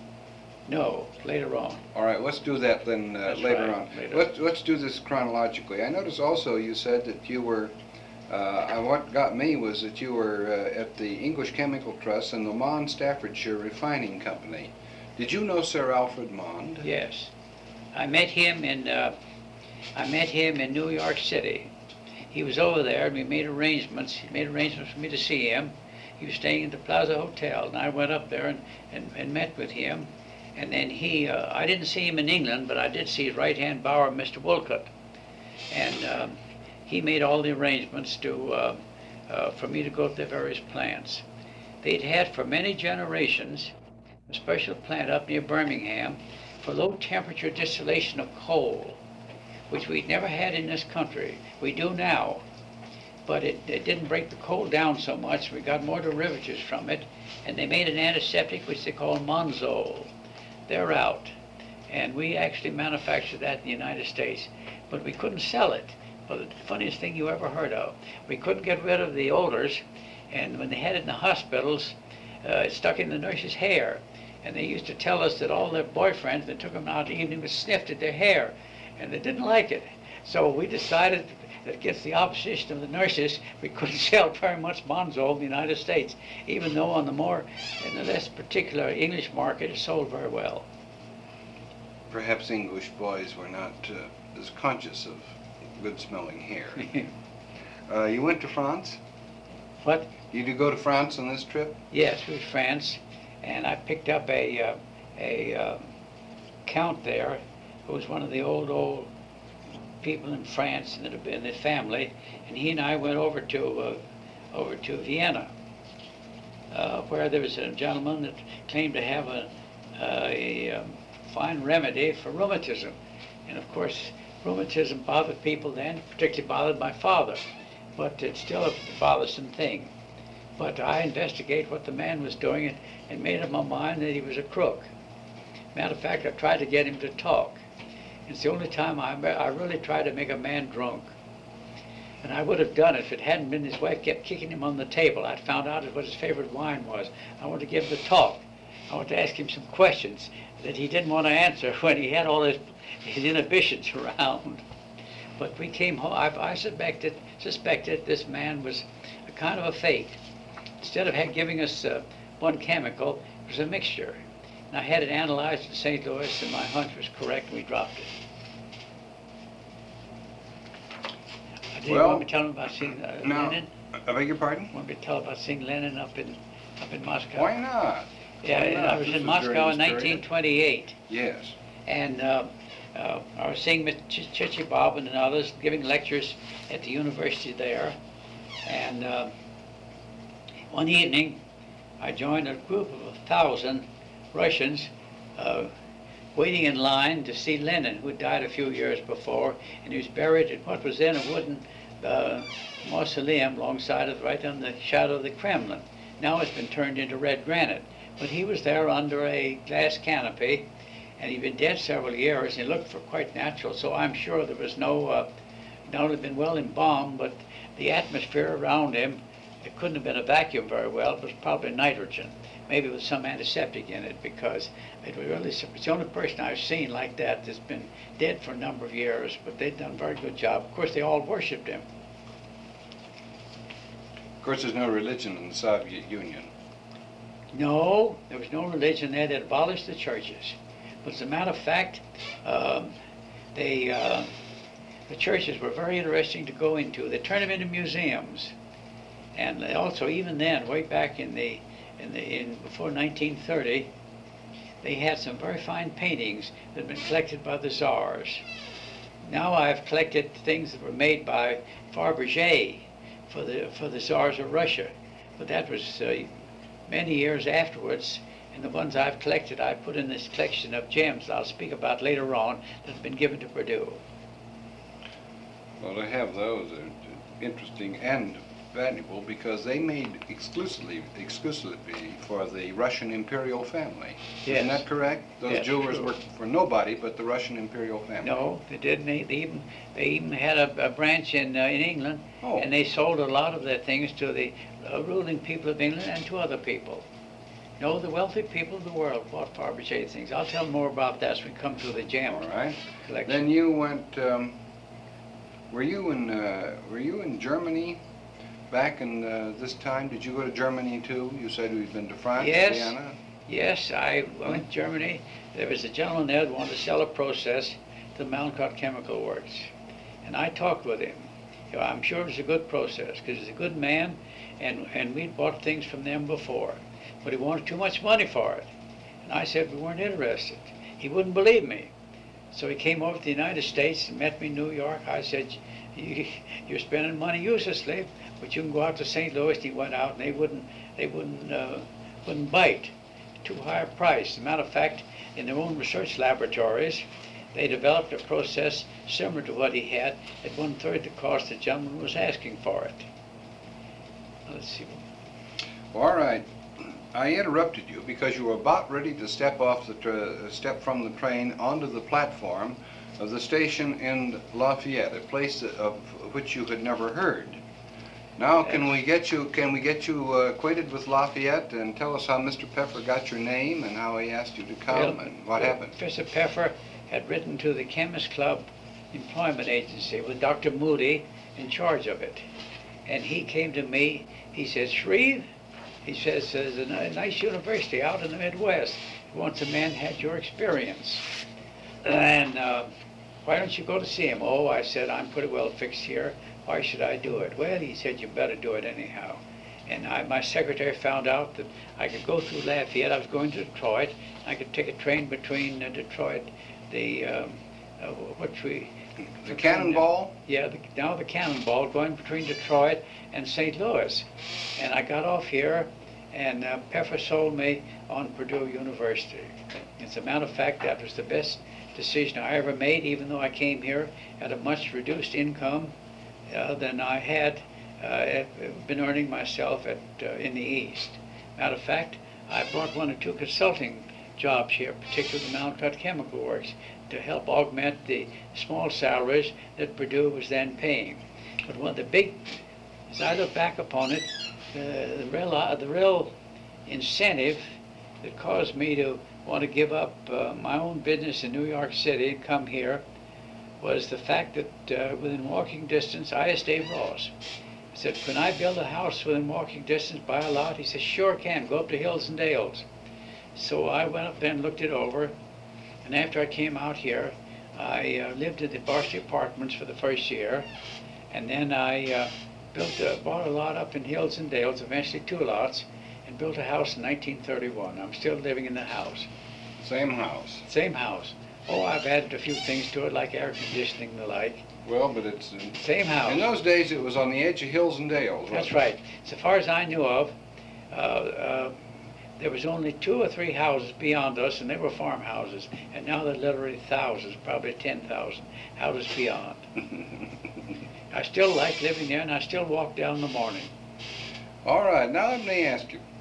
No, later on. All right, let's do that then uh, That's later right, on. later. Let's, let's do this chronologically. I notice also you said that you were, uh, and what got me was that you were uh, at the English Chemical Trust and the Mond Staffordshire Refining Company. Did you know Sir Alfred Mond? Yes, I met him in uh, I met him in New York City. He was over there, and we made arrangements. He made arrangements for me to see him. He was staying at the Plaza Hotel, and I went up there and, and, and met with him. And then he, uh, I didn't see him in England, but I did see his right-hand bower, Mister Wolcott. And um, he made all the arrangements to, uh, uh, for me to go to the various plants. They'd had for many generations a special plant up near Birmingham for low temperature distillation of coal, which we'd never had in this country. We do now, but it, it didn't break the coal down so much. We got more derivatives from it, and they made an antiseptic which they call Monzol. They're out, and we actually manufactured that in the United States, but we couldn't sell it. Well, the funniest thing you ever heard of. We couldn't get rid of the odors, and when they had it in the hospitals, uh, it stuck in the nurses' hair. And they used to tell us that all their boyfriends that took them out in the evening was sniffed at their hair, and they didn't like it. So we decided that against the opposition of the nurses, we couldn't sell very much Monzol in the United States, even though on the more, in the less particular English market, it sold very well. Perhaps English boys were not uh, as conscious of good-smelling hair. uh, you went to France? What? Did you go to France on this trip? Yes, it was France, and I picked up a uh, a uh, count there who was one of the old old people in France in the, in the family, and he and I went over to uh, over to Vienna, uh, where there was a gentleman that claimed to have a, uh, a um, fine remedy for rheumatism, and of course rheumatism bothered people then, particularly bothered my father, but it's still a bothersome thing. But I investigate what the man was doing and, and made up my mind that he was a crook. Matter of fact, I tried to get him to talk. It's the only time I, I really tried to make a man drunk. And I would have done it if it hadn't been his wife kept kicking him on the table. I'd found out what his favorite wine was. I wanted to give him the talk. I wanted to ask him some questions that he didn't want to answer when he had all his, his inhibitions around. But we came home, I, I suspected, suspected this man was a kind of a fake. Instead of had, giving us uh, one chemical, it was a mixture. And I had it analyzed in Saint Louis, and my hunch was correct, and we dropped it. Uh, Do you Well, want me to tell him about seeing uh, no. Lenin? I beg your pardon? Want me to tell about seeing Lenin up in up in Moscow? Why not? Yeah, Why not? I was This in was during Moscow in this period. nineteen twenty-eight, Yes. and uh, uh, I was seeing Mister Ch- Chichibabin and others giving lectures at the university there, and uh, one evening I joined a group of a thousand Russians uh, waiting in line to see Lenin, who had died a few years before, and he was buried in what was then a wooden uh, mausoleum alongside of, right on the shadow of the Kremlin. Now it's been turned into red granite. But he was there under a glass canopy, and he'd been dead several years, and he looked for quite natural, so I'm sure there was no, uh, now it had been well embalmed, but the atmosphere around him, it couldn't have been a vacuum very well, it was probably nitrogen. Maybe with some antiseptic in it, because it was really, it's the only person I've seen like that that's been dead for a number of years, but they'd done a very good job. Of course, they all worshipped him. Of course, there's no religion in the Soviet Union. No, there was no religion there. They abolished the churches. But as a matter of fact, um, they, uh, the churches were very interesting to go into. They turned them into museums. And they also, even then, way back in the, in the, in before nineteen thirty, they had some very fine paintings that had been collected by the czars. Now I've collected things that were made by Fabergé for the, for the czars of Russia. But that was uh, many years afterwards, and the ones I've collected I've put in this collection of gems that I'll speak about later on that have been given to Purdue. Well, to have those are interesting and valuable because they made exclusively exclusively for the Russian imperial family. Yes. Isn't that correct? Those Yes, jewelers true. worked for nobody but the Russian imperial family. No, they didn't. They, they even they even had a, a branch in uh, in England, Oh. and they sold a lot of their things to the uh, ruling people of England and to other people. No, the wealthy people of the world bought Fabergé things. I'll tell more about that as we come to the gem All right. collection. Then you went. Um, were you in uh, Were you in Germany back in uh, this time? Did you go to Germany too? You said you'd been to France, Yes. Vienna. Yes, I went to Germany. There was a gentleman there who wanted to sell a process to the Mallinckrodt Chemical Works. And I talked with him. You know, I'm sure it was a good process because he's a good man, and, and we'd bought things from them before. But he wanted too much money for it. And I said we weren't interested. He wouldn't believe me. So he came over to the United States and met me in New York. I said, you, you're spending money uselessly, but you can go out to Saint Louis. And he went out, and they wouldn't, they wouldn't, uh, wouldn't bite. Too high a price. As a matter of fact, in their own research laboratories, they developed a process similar to what he had at one third the cost the gentleman was asking for it. Let's see. All right. I interrupted you because you were about ready to step off the tra- step from the train onto the platform of the station in Lafayette, a place of which you had never heard. Now, can we get you can we get you uh, acquainted with Lafayette and tell us how Mister Peffer got your name and how he asked you to come Well, and what uh, happened? Professor Peffer had written to the Chemist Club Employment Agency with Doctor Moody in charge of it. And he came to me, he says, Shreve, he says, there's a ni- nice university out in the Midwest. He wants a man who had your experience. And uh, why don't you go to see him? Oh, I said, I'm pretty well fixed here. Why should I do it? Well, he said, you better do it anyhow. And I, my secretary found out that I could go through Lafayette. I was going to Detroit. I could take a train between uh, Detroit, the, um, uh, what we... The Cannonball? Yeah, the, now the Cannonball, going between Detroit and Saint Louis. And I got off here, and uh, Peffer sold me on Purdue University. As a matter of fact, that was the best decision I ever made, even though I came here at a much reduced income uh, than I had uh, been earning myself at uh, in the East. Matter of fact, I brought one or two consulting jobs here, particularly the Mallinckrodt Chemical Works, to help augment the small salaries that Purdue was then paying. But one of the big, as I look back upon it, the, the real uh, the real incentive that caused me to want to give up uh, my own business in New York City and come here was the fact that uh, within walking distance, I asked Dave Ross. I said, can I build a house within walking distance, buy a lot? He said, sure can, go up to Hills and Dales. So I went up there and looked it over, and after I came out here, I uh, lived in the varsity apartments for the first year, and then I uh, built a, bought a lot up in Hills and Dales, eventually two lots, and built a house in nineteen thirty-one. I'm still living in the house. Same house. Same house. Oh, I've added a few things to it, like air conditioning and the like. Well, but it's... Uh, Same house. in those days, it was on the edge of Hills and Dales, wasn't That's it? right. So far as I knew of, uh, uh, there was only two or three houses beyond us, and they were farmhouses. And now there are literally thousands, probably ten thousand houses beyond. I still like living there, and I still walk down in the morning. All right, now let me ask you.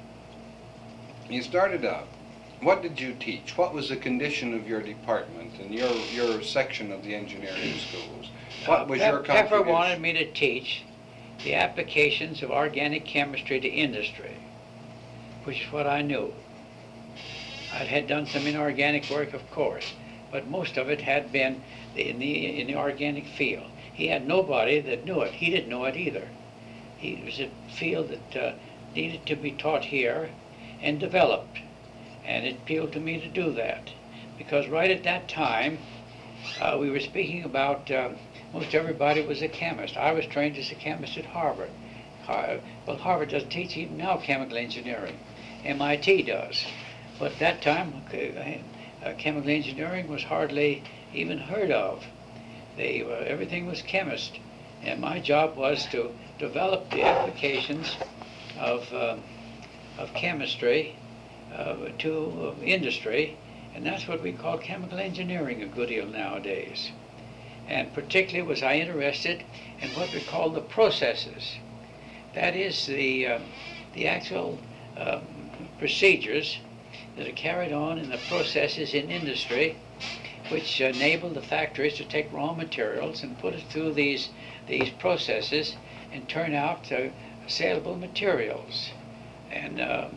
You started out. What did you teach? What was the condition of your department and your your section of the engineering schools? What was uh, your Pep- Pepper contribution? wanted me to teach the applications of organic chemistry to industry, which is what I knew. I had done some inorganic work, of course, but most of it had been in the in the organic field. He had nobody that knew it. He didn't know it either. He, it was a field that uh, needed to be taught here and developed, and it appealed to me to do that, because right at that time uh, we were speaking about uh, most everybody was a chemist. I was trained as a chemist at Harvard. Har- well, Harvard doesn't teach even now chemical engineering. M I T does. But at that time, uh, chemical engineering was hardly even heard of. They, uh, everything was chemist. And my job was to develop the applications of, uh, of chemistry uh, to uh, industry. And that's what we call chemical engineering a good deal nowadays. And particularly was I interested in what we call the processes. That is the, uh, the actual um, procedures that are carried on in the processes in industry, which enable the factories to take raw materials and put it through these, these processes and turn out uh, saleable materials. And um,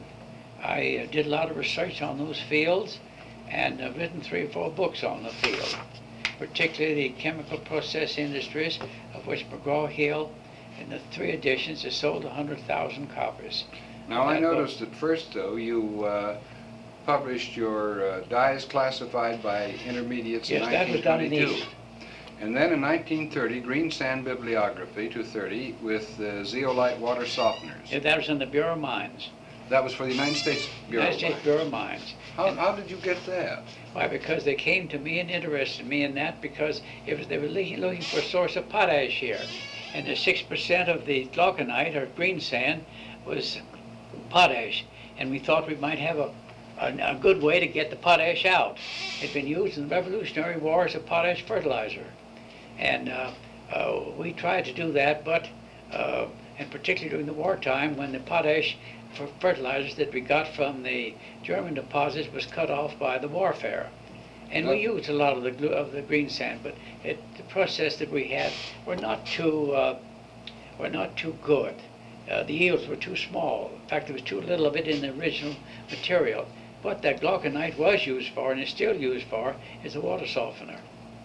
I did a lot of research on those fields and have written three or four books on the field, particularly the chemical process industries, of which McGraw-Hill, in the three editions, has sold one hundred thousand copies. Now, I That book- noticed at first, though, you uh, published your uh, dyes classified by intermediates in Yes, that was done in the nineteen East. twenty-two. And then in nineteen thirty, Green Sand Bibliography two thirty with uh, zeolite water softeners. Yeah, that was in the Bureau of Mines, That was for the United States Bureau. United States Bureau of Mines. How, how did you get that? Why? Because they came to me and interested me in that, because it was, they were looking, looking for a source of potash here. And the six percent of the glauconite, or green sand, was potash. And we thought we might have a, a, a good way to get the potash out. It'd been used in the Revolutionary War as a potash fertilizer. And uh, uh, we tried to do that, but, uh, and particularly during the wartime, when the potash for fertilizers that we got from the German deposits was cut off by the warfare. And we used a lot of the glue, of the green sand, but it, the process that we had were not too uh, were not too good. Uh, the yields were too small. In fact, there was too little of it in the original material. What that glauconite was used for, and is still used for, is a water softener.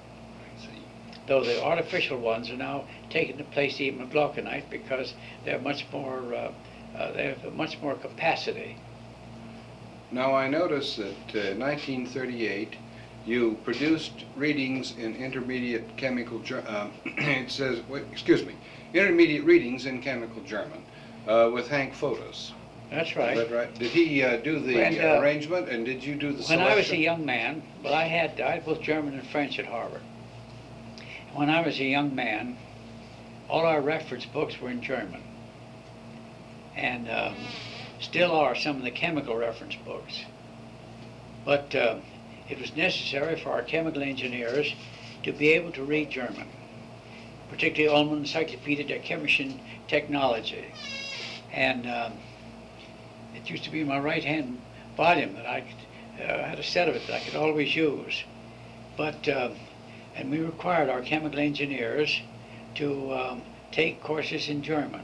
Though the artificial ones are now taking the place even of glauconite, because they're much more uh, uh, they have much more capacity. Now, I noticed that uh, nineteen thirty-eight, you produced readings in intermediate chemical, Ger- um, it says, wait, excuse me, intermediate readings in chemical German uh, with Hank Fotis. That's Is right. that right? Did he uh, do the When, uh, arrangement, and did you do the When selection? I was a young man, well, I had I had both German and French at Harvard. When I was a young man, all our reference books were in German, and um, still are some of the chemical reference books. But uh, it was necessary for our chemical engineers to be able to read German, particularly Ullmann Encyclopedia der Chemischen Technology. And um, it used to be my right-hand volume that I could, uh, had a set of it that I could always use. But, uh, and we required our chemical engineers to um, take courses in German.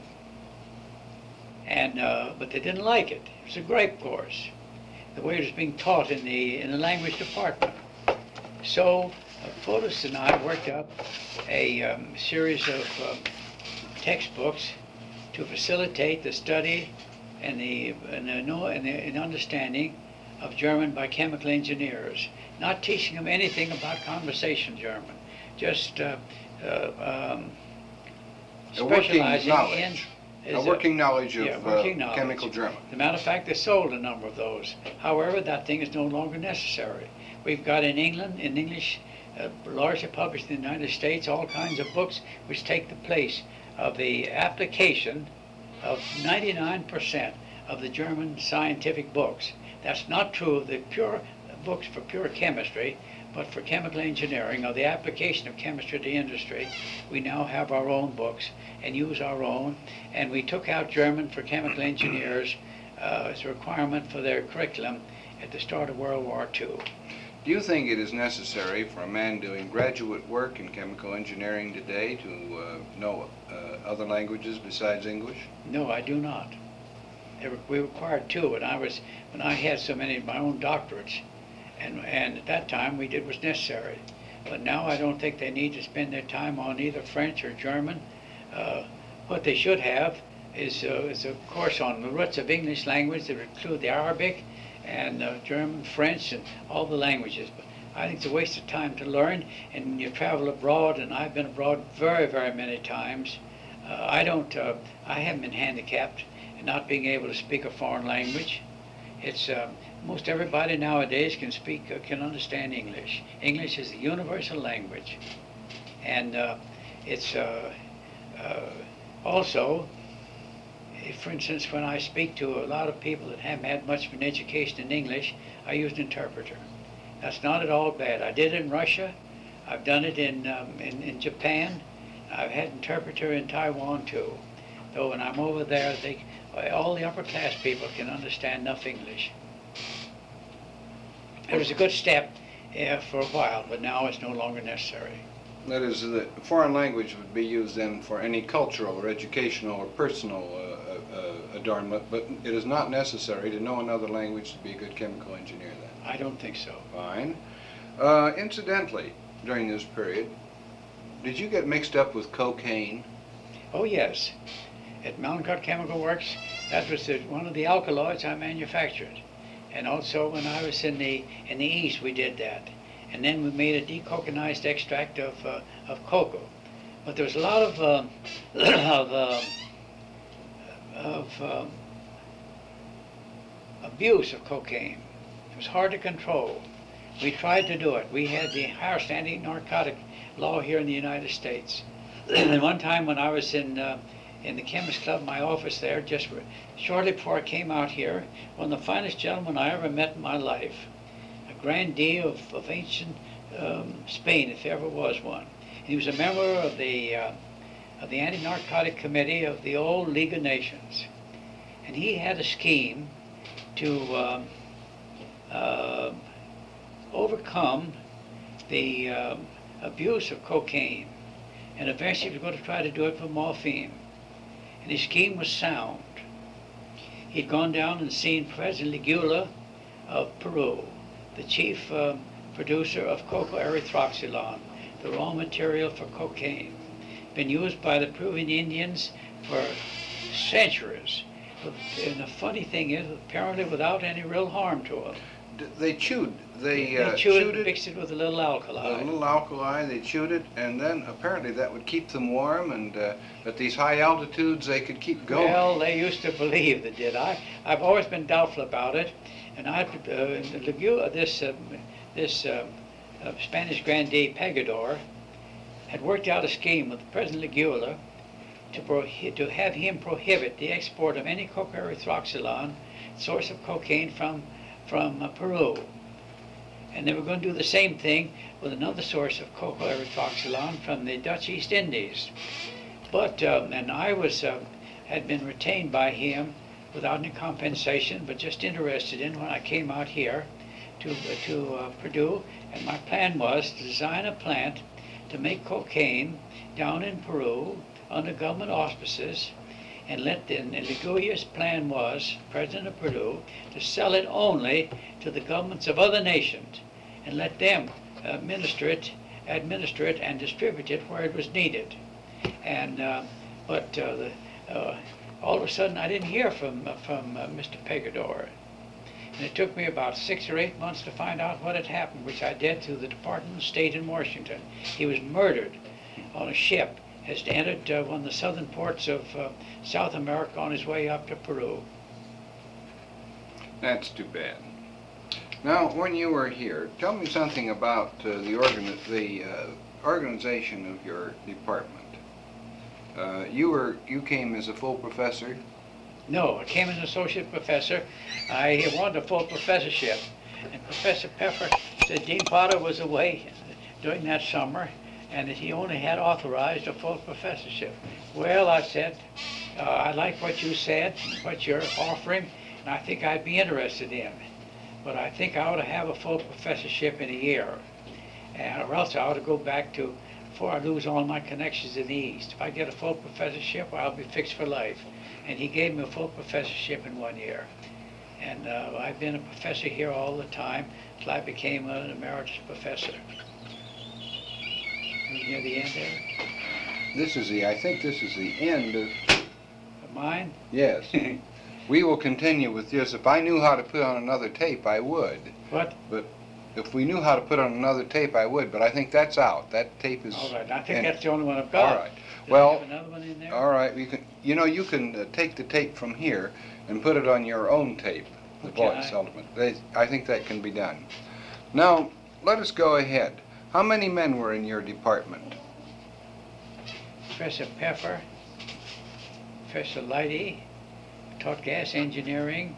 And, uh, but they didn't like it. It was a grape course, the way it was being taught in the, in the language department. So uh, Fotis and I worked up a um, series of um, textbooks to facilitate the study and the, and the, know- and the and understanding of German by chemical engineers, not teaching them anything about conversation German, just uh, uh, um, A working specializing in knowledge. A is working knowledge of yeah, working uh, knowledge. chemical German. As a matter of fact, they sold a number of those. However, that thing is no longer necessary. We've got in England, in English, uh, largely published in the United States, all kinds of books which take the place of the application of ninety-nine percent of the German scientific books. That's not true of the pure books for pure chemistry, but for chemical engineering, or the application of chemistry to industry. We now have our own books and use our own, and we took out German for chemical engineers uh, as a requirement for their curriculum at the start of World War Two. Do you think it is necessary for a man doing graduate work in chemical engineering today to uh, know uh, other languages besides English? No, I do not. They were, we required two when I was when I had so many of my own doctorates, and and at that time we did was necessary. But now I don't think they need to spend their time on either French or German. Uh, what they should have is, uh, is a course on the roots of English language that would include the Arabic and uh, German, French, and all the languages. But I think it's a waste of time to learn, and when you travel abroad, and I've been abroad very, very many times, uh, I don't, uh, I haven't been handicapped in not being able to speak a foreign language. It's, uh, most everybody nowadays can speak, uh, can understand English. English is a universal language. And uh, it's uh, uh, also, if, for instance, when I speak to a lot of people that haven't had much of an education in English, I use an interpreter. That's not at all bad. I did it in Russia. I've done it in, um, in, in Japan. I've had an interpreter in Taiwan too. Though when I'm over there, they, all the upper class people can understand enough English. It was a good step uh, for a while, but now it's no longer necessary. That is, the foreign language would be used then for any cultural or educational or personal uh, uh, adornment, but it is not necessary to know another language to be a good chemical engineer then. I don't think so. Fine. Uh, incidentally, during this period, did you get mixed up with cocaine? Oh yes. At Mountain Cut Chemical Works, that was the, one of the alkaloids I manufactured. And also when I was in the in the East, we did that. And then we made a decoconized extract of uh, of cocoa. But there was a lot of uh, of uh, of uh, abuse of cocaine. It was hard to control. We tried to do it. We had the highest anti-narcotic law here in the United States. And one time when I was in uh, in the Chemist Club, my office there, just shortly before I came out here, one of the finest gentlemen I ever met in my life, a grandee of, of ancient um, Spain, if there ever was one. He was a member of the uh, of the Anti-Narcotic Committee of the old League of Nations, and he had a scheme to um, uh, overcome the uh, abuse of cocaine, and eventually he was going to try to do it with morphine. And his scheme was sound. He'd gone down and seen President Ligula of Peru, the chief uh, producer of cocoerythroxylon, the raw material for cocaine, been used by the Peruvian Indians for centuries. And the funny thing is, apparently without any real harm to them. D- They chewed. They, They uh, chewed it chewed and it. mixed it with a little alkali. A little alkali, they chewed it, and then apparently that would keep them warm, and uh, at these high altitudes they could keep going. Well, they used to believe it did. I, I've always been doubtful about it, and I, uh, Ligula, this uh, this uh, uh, Spanish grandee Pegador had worked out a scheme with President Ligula to prohi- to have him prohibit the export of any cocoerythroxylon, source of cocaine from from uh, Peru. And they were going to do the same thing with another source of cocoerythroxylon from the Dutch East Indies. But, um, and I was, uh, had been retained by him without any compensation, but just interested in when I came out here to, uh, to uh, Purdue. And my plan was to design a plant to make cocaine down in Peru under government auspices, and let the, and Ligulia's plan was, President of Purdue, to sell it only to the governments of other nations and let them administer it, administer it and distribute it where it was needed. And uh, but uh, the, uh, all of a sudden I didn't hear from uh, from uh, Mister Pegador, and it took me about six or eight months to find out what had happened, which I did through the Department of State in Washington. He was murdered on a ship, has entered uh, one of the southern ports of uh, South America on his way up to Peru. That's too bad. Now, when you were here, tell me something about uh, the organ the uh, organization of your department. Uh, you were you came as a full professor. No, I came as an associate professor. I wanted a full professorship, and Professor Peffer said Dean Potter was away during that summer, and that he only had authorized a full professorship. Well, I said, uh, I like what you said, what you're offering, and I think I'd be interested in. But I think I ought to have a full professorship in a year, and or else I ought to go back to before I lose all my connections in the East. If I get a full professorship, I'll be fixed for life. And he gave me a full professorship in one year. And uh, I've been a professor here all the time till I became an emeritus professor. You near the end there? This is the, I think this is the end of, Of mine? yes. We will continue with this. If I knew how to put on another tape, I would. What? But if we knew how to put on another tape, I would. But I think that's out. That tape is. All right, I think and- that's the only one I've got. All right. Does it Well, have another one in there? all right. You can. You know, you can uh, take the tape from here and put it on your own tape. The Okay, voice I- element. They, I think that can be done. Now, let us go ahead. How many men were in your department? Professor Peffer, Professor Leidy, taught gas engineering.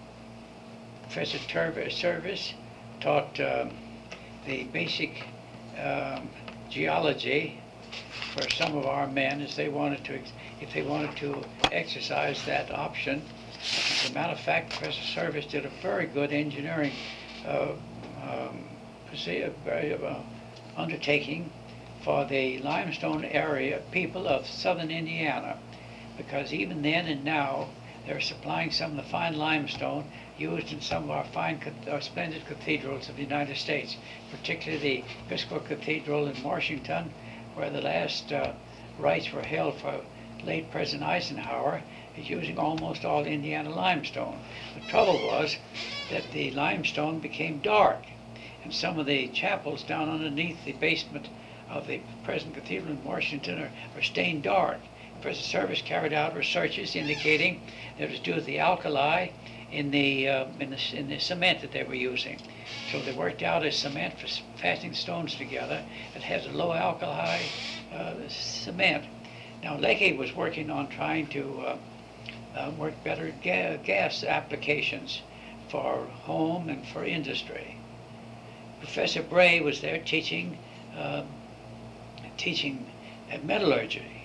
Professor Turvis, Service taught um, the basic um, geology for some of our men as they wanted to, ex- if they wanted to exercise that option. As a matter of fact, Professor Service did a very good engineering uh, um, proce- uh, uh, undertaking for the limestone area people of southern Indiana, because even then and now they're supplying some of the fine limestone used in some of our fine, cath- our splendid cathedrals of the United States, particularly the Episcopal Cathedral in Washington, where the last uh, rites were held for late President Eisenhower, is using almost all Indiana limestone. The trouble was that the limestone became dark, and some of the chapels down underneath the basement of the present cathedral in Washington are, are stained dark. Professor Service carried out researches indicating that it was due to the alkali in the, uh, in the in the cement that they were using. So they worked out a cement for s- fastening stones together that has a low alkali uh, cement. Now Leakey was working on trying to uh, uh, work better ga- gas applications for home and for industry. Professor Bray was there teaching uh, teaching uh, metallurgy,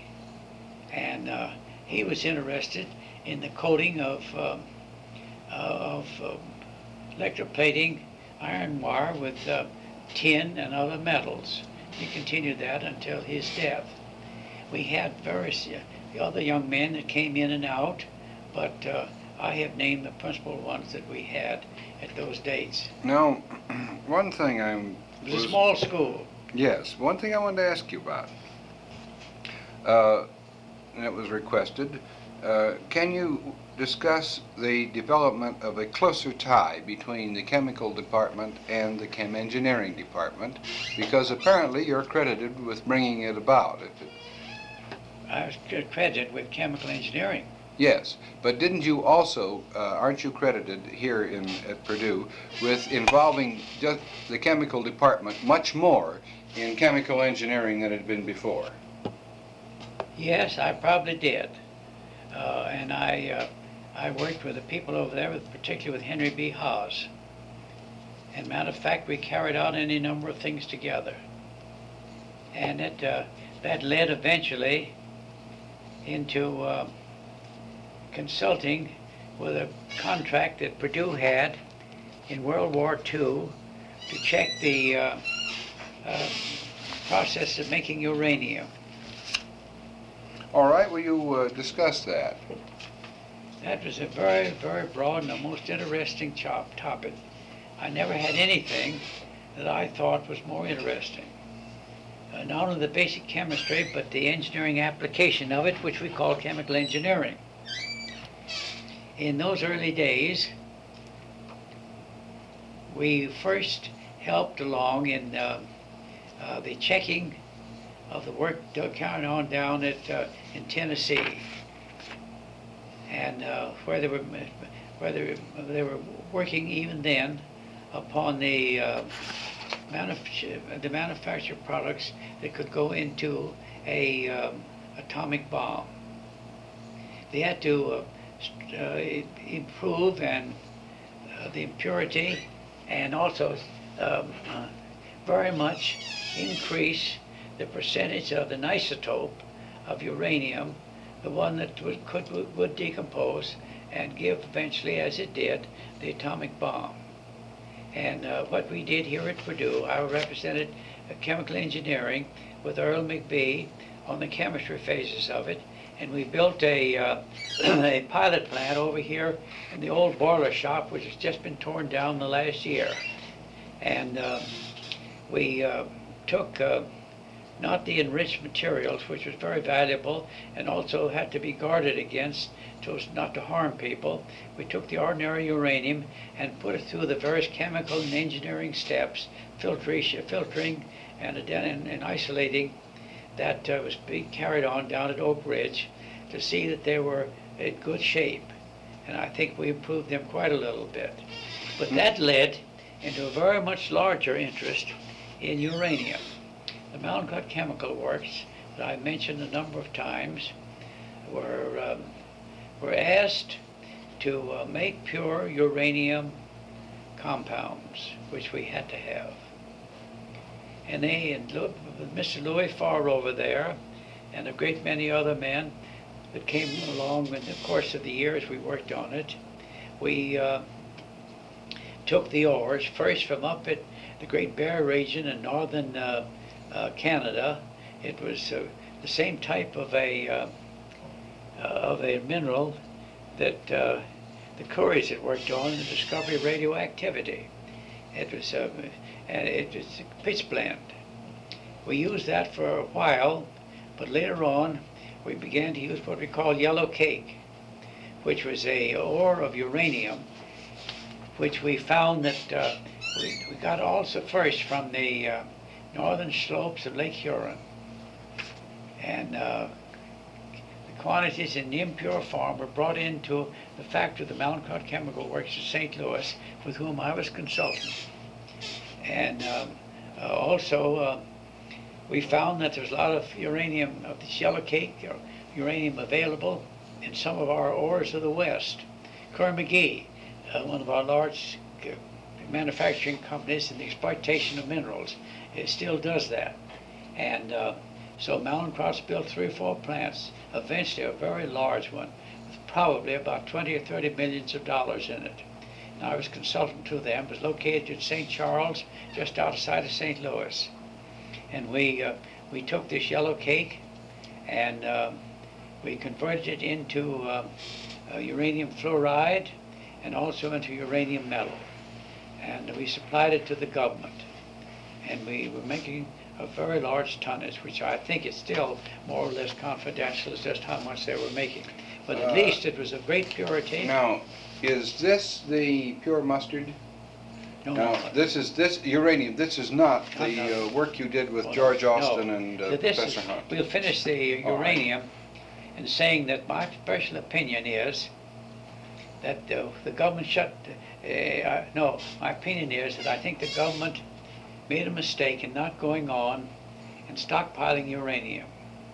and uh, he was interested in the coating of um, uh, of um, electroplating iron wire with uh, tin and other metals. He continued that until his death. We had various uh, the other young men that came in and out, but uh, I have named the principal ones that we had at those dates. Now, one thing I'm. It was a small school. Yes, one thing I wanted to ask you about, uh, and it was requested, uh, can you discuss the development of a closer tie between the chemical department and the chem engineering department? Because apparently you're credited with bringing it about. If it, I was credited with chemical engineering. yes, but didn't you also, uh, aren't you credited here in at Purdue with involving just the chemical department much more in chemical engineering than it had been before? Yes, I probably did. Uh, and I, uh, I worked with the people over there, with, particularly with Henry B. Haas. And matter of fact, we carried out any number of things together. And it, uh, that led eventually into uh, consulting with a contract that Purdue had in World War Two to check the uh, uh, process of making uranium. All right, will you uh, discuss that? That was a very, very broad and a most interesting chop topic. I never had anything that I thought was more interesting. Uh, not only the basic chemistry, but the engineering application of it, which we call chemical engineering. In those early days, we first helped along in uh, uh, the checking of the work do- carried on down at uh, in Tennessee, and uh, where they were where they were, they were working even then upon the uh, manuf- the manufactured products that could go into a um, atomic bomb. They had to uh, st- uh, improve and uh, the impurity, and also um, uh, very much increase the percentage of an isotope of uranium, the one that would, could would decompose and give eventually, as it did, the atomic bomb. And uh, what we did here at Purdue, I represented uh, chemical engineering with Earl McBee on the chemistry phases of it, and we built a, uh, a pilot plant over here in the old boiler shop, which has just been torn down the last year. And uh, we uh, took uh, not the enriched materials, which was very valuable and also had to be guarded against so as not to harm people. We took the ordinary uranium and put it through the various chemical and engineering steps, filtration, filtering and, and, and isolating, that uh, was being carried on down at Oak Ridge to see that they were in good shape. And I think we improved them quite a little bit. But that led into a very much larger interest in uranium. The Mallinckrodt Chemical Works, that I mentioned a number of times, were, um, were asked to uh, make pure uranium compounds, which we had to have. And they, and Mister Louis Farr over there, and a great many other men that came along in the course of the years we worked on it, we uh, took the ores first from up at the Great Bear region in northern uh, uh, Canada. It was uh, the same type of a uh, uh, of a mineral that uh, the Currys had worked on in the discovery of radioactivity. It was uh, and it was pitchblende. We used that for a while, but later on we began to use what we call yellow cake, which was a ore of uranium, which we found that uh, we, we got also first from the uh, northern slopes of Lake Huron. And uh, the quantities in the impure form were brought into the factory of the Mallinckrodt Chemical Works in Saint Louis, with whom I was consultant. And um, uh, also uh, we found that there was a lot of uranium, of this yellow cake, or uranium available in some of our ores of the West. Kerr-McGee, uh, one of our large uh, manufacturing companies in the exploitation of minerals, it still does that. And uh, so Mallinckrodt's built three or four plants, eventually a very large one, with probably about twenty or thirty millions of dollars in it. And I was consultant to them. It was located in Saint Charles, just outside of Saint Louis. And we, uh, we took this yellow cake and uh, we converted it into uh, uh, uranium fluoride and also into uranium metal. And we supplied it to the government. And we were making a very large tonnage, which I think is still more or less confidential as just how much they were making. But at Uh, least it was of great purity. Now, is this the pure mustard? No, Now, no. this is this uranium. This is not No, the no. uh, work you did with Oh, no. George Austin No. and uh, So this Professor is- Hunt. We'll finish the All right. uranium in saying that my personal opinion is that uh, the government shut, uh, uh, no, my opinion is that I think the government made a mistake in not going on and stockpiling uranium.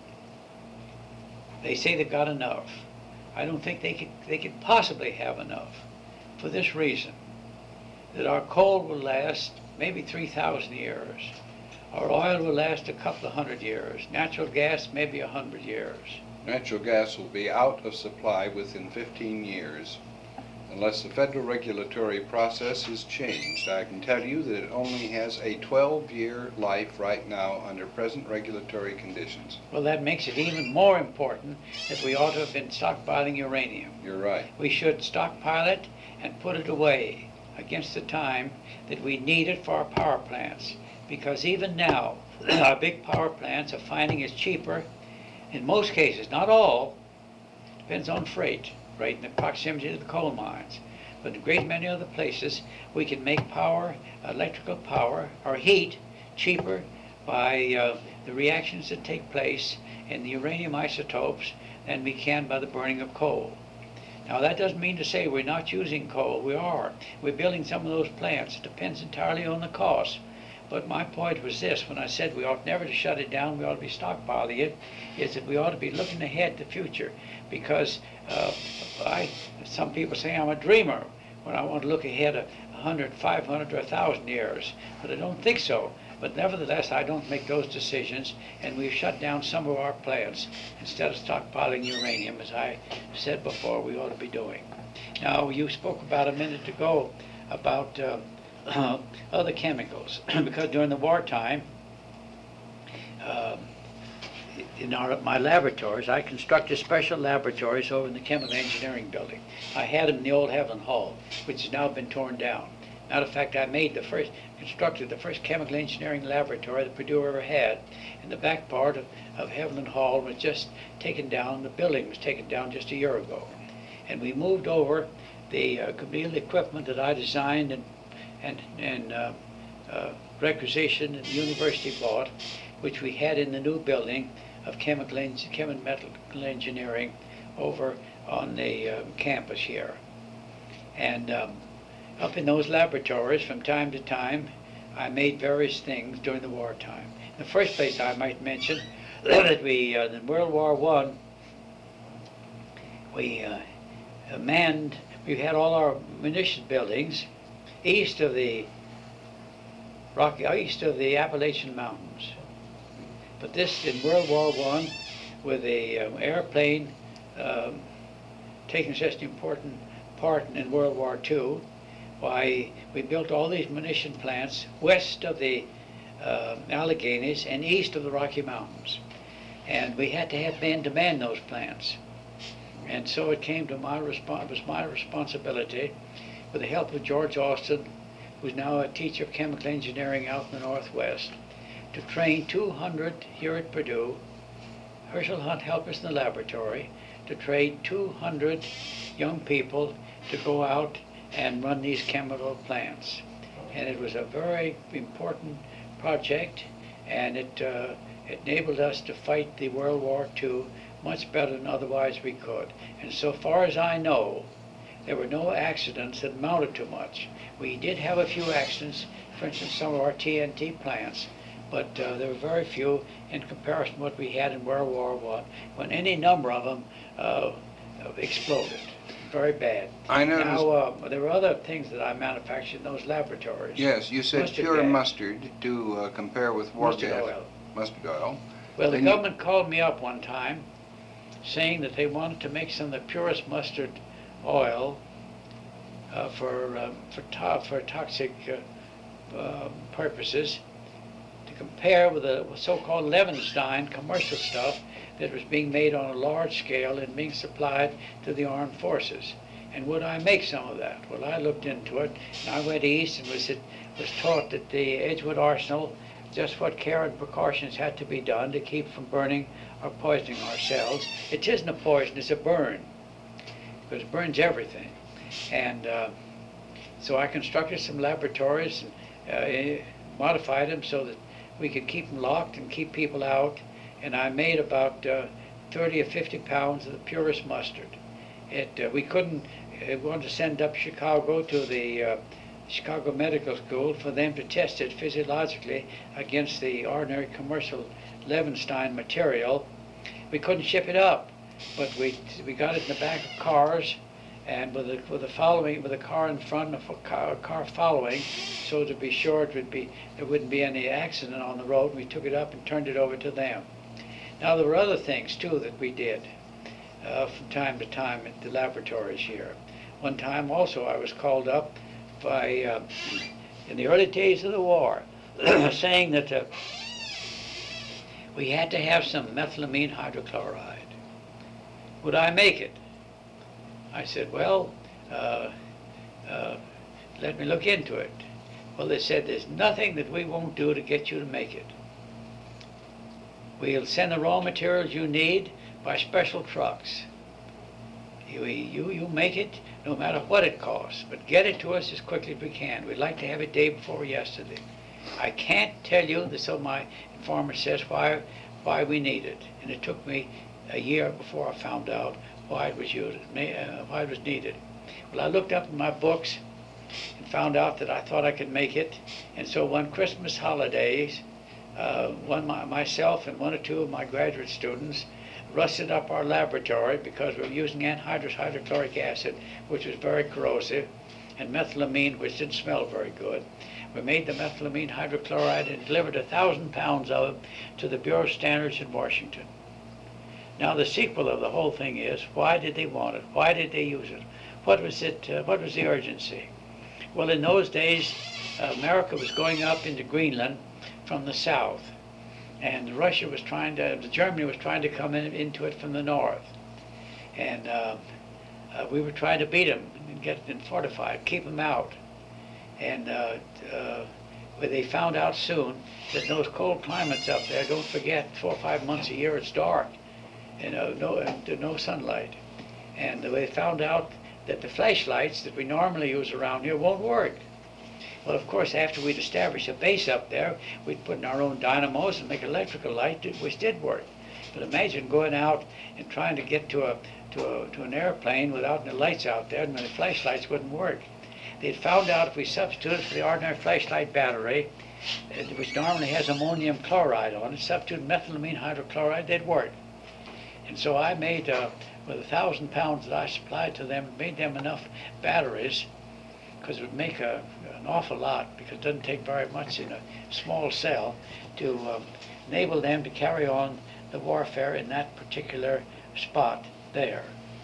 They say they've got enough. I don't think they could, they could possibly have enough, for this reason, that our coal will last maybe three thousand years. Our oil will last a couple of hundred years. Natural gas, maybe a hundred years. Natural gas will be out of supply within fifteen years unless the federal regulatory process is changed. I can tell you that it only has a twelve-year life right now under present regulatory conditions. Well, that makes it even more important that we ought to have been stockpiling uranium. You're right. We should stockpile it and put it away against the time that we need it for our power plants. Because even now, our big power plants are finding it's cheaper, in most cases, not all, depends on freight, right, in the proximity to the coal mines. But in a great many other places, we can make power, electrical power, or heat cheaper by uh, the reactions that take place in the uranium isotopes than we can by the burning of coal. Now, that doesn't mean to say we're not using coal. We are. We're building some of those plants. It depends entirely on the cost. But my point was this, when I said we ought never to shut it down, we ought to be stockpiling it, is that we ought to be looking ahead to the future. Because uh, I, some people say I'm a dreamer when I want to look ahead a hundred, five hundred, or a thousand years. But I don't think so. But nevertheless, I don't make those decisions, and we've shut down some of our plants instead of stockpiling uranium, as I said before we ought to be doing. Now, you spoke about a minute ago about uh, uh, other chemicals, because during the wartime, uh, in our, my laboratories, I constructed special laboratories over in the Chemical Engineering Building. I had them in the old Haviland Hall, which has now been torn down. Matter of fact, I made the first, constructed the first chemical engineering laboratory that Purdue ever had. And the back part of, of Haviland Hall was just taken down, the building was taken down just a year ago. And we moved over the uh, complete equipment that I designed and, and, and uh, uh, requisitioned and the university bought, which we had in the new building of chemical, en chemical engineering over on the uh, campus here. And um, up in those laboratories, from time to time, I made various things during the wartime. In the first place, I might mention that we, uh, in World War One, we uh, manned, we had all our munition buildings east of the Rocky, east of the Appalachian Mountains. But this, in World War One, with the um, airplane um, taking such an important part in World War Two, why we built all these munition plants west of the uh, Alleghenies and east of the Rocky Mountains. And we had to have men to man those plants. And so it came to my response, it was my responsibility, with the help of George Austin, who's now a teacher of chemical engineering out in the Northwest, to train two hundred here at Purdue. Herschel Hunt helped us in the laboratory to train two hundred young people to go out and run these chemical plants. And it was a very important project, and it, uh, it enabled us to fight the World War Two much better than otherwise we could. And so far as I know, there were no accidents that amounted to much. We did have a few accidents, for instance, some of our T N T plants, but uh, there were very few in comparison to what we had in World War One, when any number of them uh, exploded. Very bad. I noticed. Now, uh, there were other things that I manufactured in those laboratories. Yes, you said Mustard pure gas. mustard to uh, compare with war Mustard gas. oil. Mustard oil. Well, the Then you- government called me up one time saying that they wanted to make some of the purest mustard oil uh, for, um, for, to for toxic uh, uh, purposes, to compare with the so-called Levenstein commercial stuff that was being made on a large scale and being supplied to the armed forces. And would I make some of that? Well, I looked into it, and I went east and was, it, was taught at the Edgewood Arsenal just what care and precautions had to be done to keep from burning or poisoning ourselves. It isn't a poison, it's a burn, because it burns everything. And uh, so I constructed some laboratories and uh, modified them so that we could keep them locked and keep people out. And I made about uh, thirty or fifty pounds of the purest mustard. It, uh, we couldn't, uh, wanted to send up Chicago to the uh, Chicago Medical School for them to test it physiologically against the ordinary commercial Levenstein material. We couldn't ship it up, but we we got it in the back of cars, and with the with the following, with a car in front of a car, a car following, so to be sure it would be there wouldn't be any accident on the road. We took it up and turned it over to them. Now there were other things too that we did uh, from time to time at the laboratories here. One time also I was called up by uh, in the early days of the war, saying that uh, we had to have some methylamine hydrochloride. Would I make it? I said, well, uh, uh, let me look into it. Well, they said, there's nothing that we won't do to get you to make it. We'll send the raw materials you need by special trucks. You, you, you make it no matter what it costs, but get it to us as quickly as we can. We'd like to have it day before yesterday. I can't tell you, so my informant says, why, why we need it. And it took me a year before I found out why it was used, uh, why it was needed. Well, I looked up in my books and found out that I thought I could make it. And so one Christmas holidays, uh, one my, myself and one or two of my graduate students rusted up our laboratory because we were using anhydrous hydrochloric acid, which was very corrosive, and methylamine, which didn't smell very good. We made the methylamine hydrochloride and delivered a thousand pounds of it to the Bureau of Standards in Washington. Now the sequel of the whole thing is, why did they want it? Why did they use it? What was it? Uh, what was the urgency? Well, in those days, uh, America was going up into Greenland from the south, and Russia was trying to, Germany was trying to come in, into it from the north, and uh, uh, we were trying to beat them and get them fortified, keep them out, and uh, uh, but they found out soon that those cold climates up there, don't forget, four or five months a year it's dark, and uh, no, uh, no sunlight, and they found out that the flashlights that we normally use around here won't work. Well, of course, after we'd established a base up there, we'd put in our own dynamos and make electrical light, which did work. But imagine going out and trying to get to a to a to an airplane without any lights out there, and the flashlights wouldn't work. They'd found out if we substituted for the ordinary flashlight battery, which normally has ammonium chloride on it, substituted methylamine hydrochloride, they'd work. And so I made, uh, with a thousand pounds that I supplied to them, made them enough batteries, because it would make a, an awful lot, because it doesn't take very much in a small cell, to um, enable them to carry on the warfare in that particular spot there.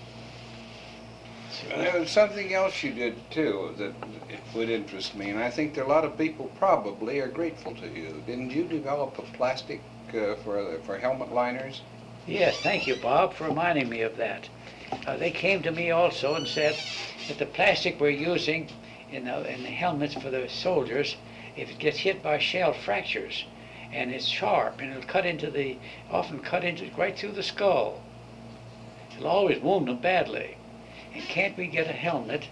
And there was something else you did too that would interest me, and I think that a lot of people probably are grateful to you. Didn't you develop a plastic uh, for for helmet liners? Yes, thank you, Bob, for reminding me of that. Uh, they came to me also and said that the plastic we're using in the, in the helmets for the soldiers, if it gets hit by shell fractures, and it's sharp, and it'll cut into the, often cut into right through the skull. It'll always wound them badly. And can't we get a helmet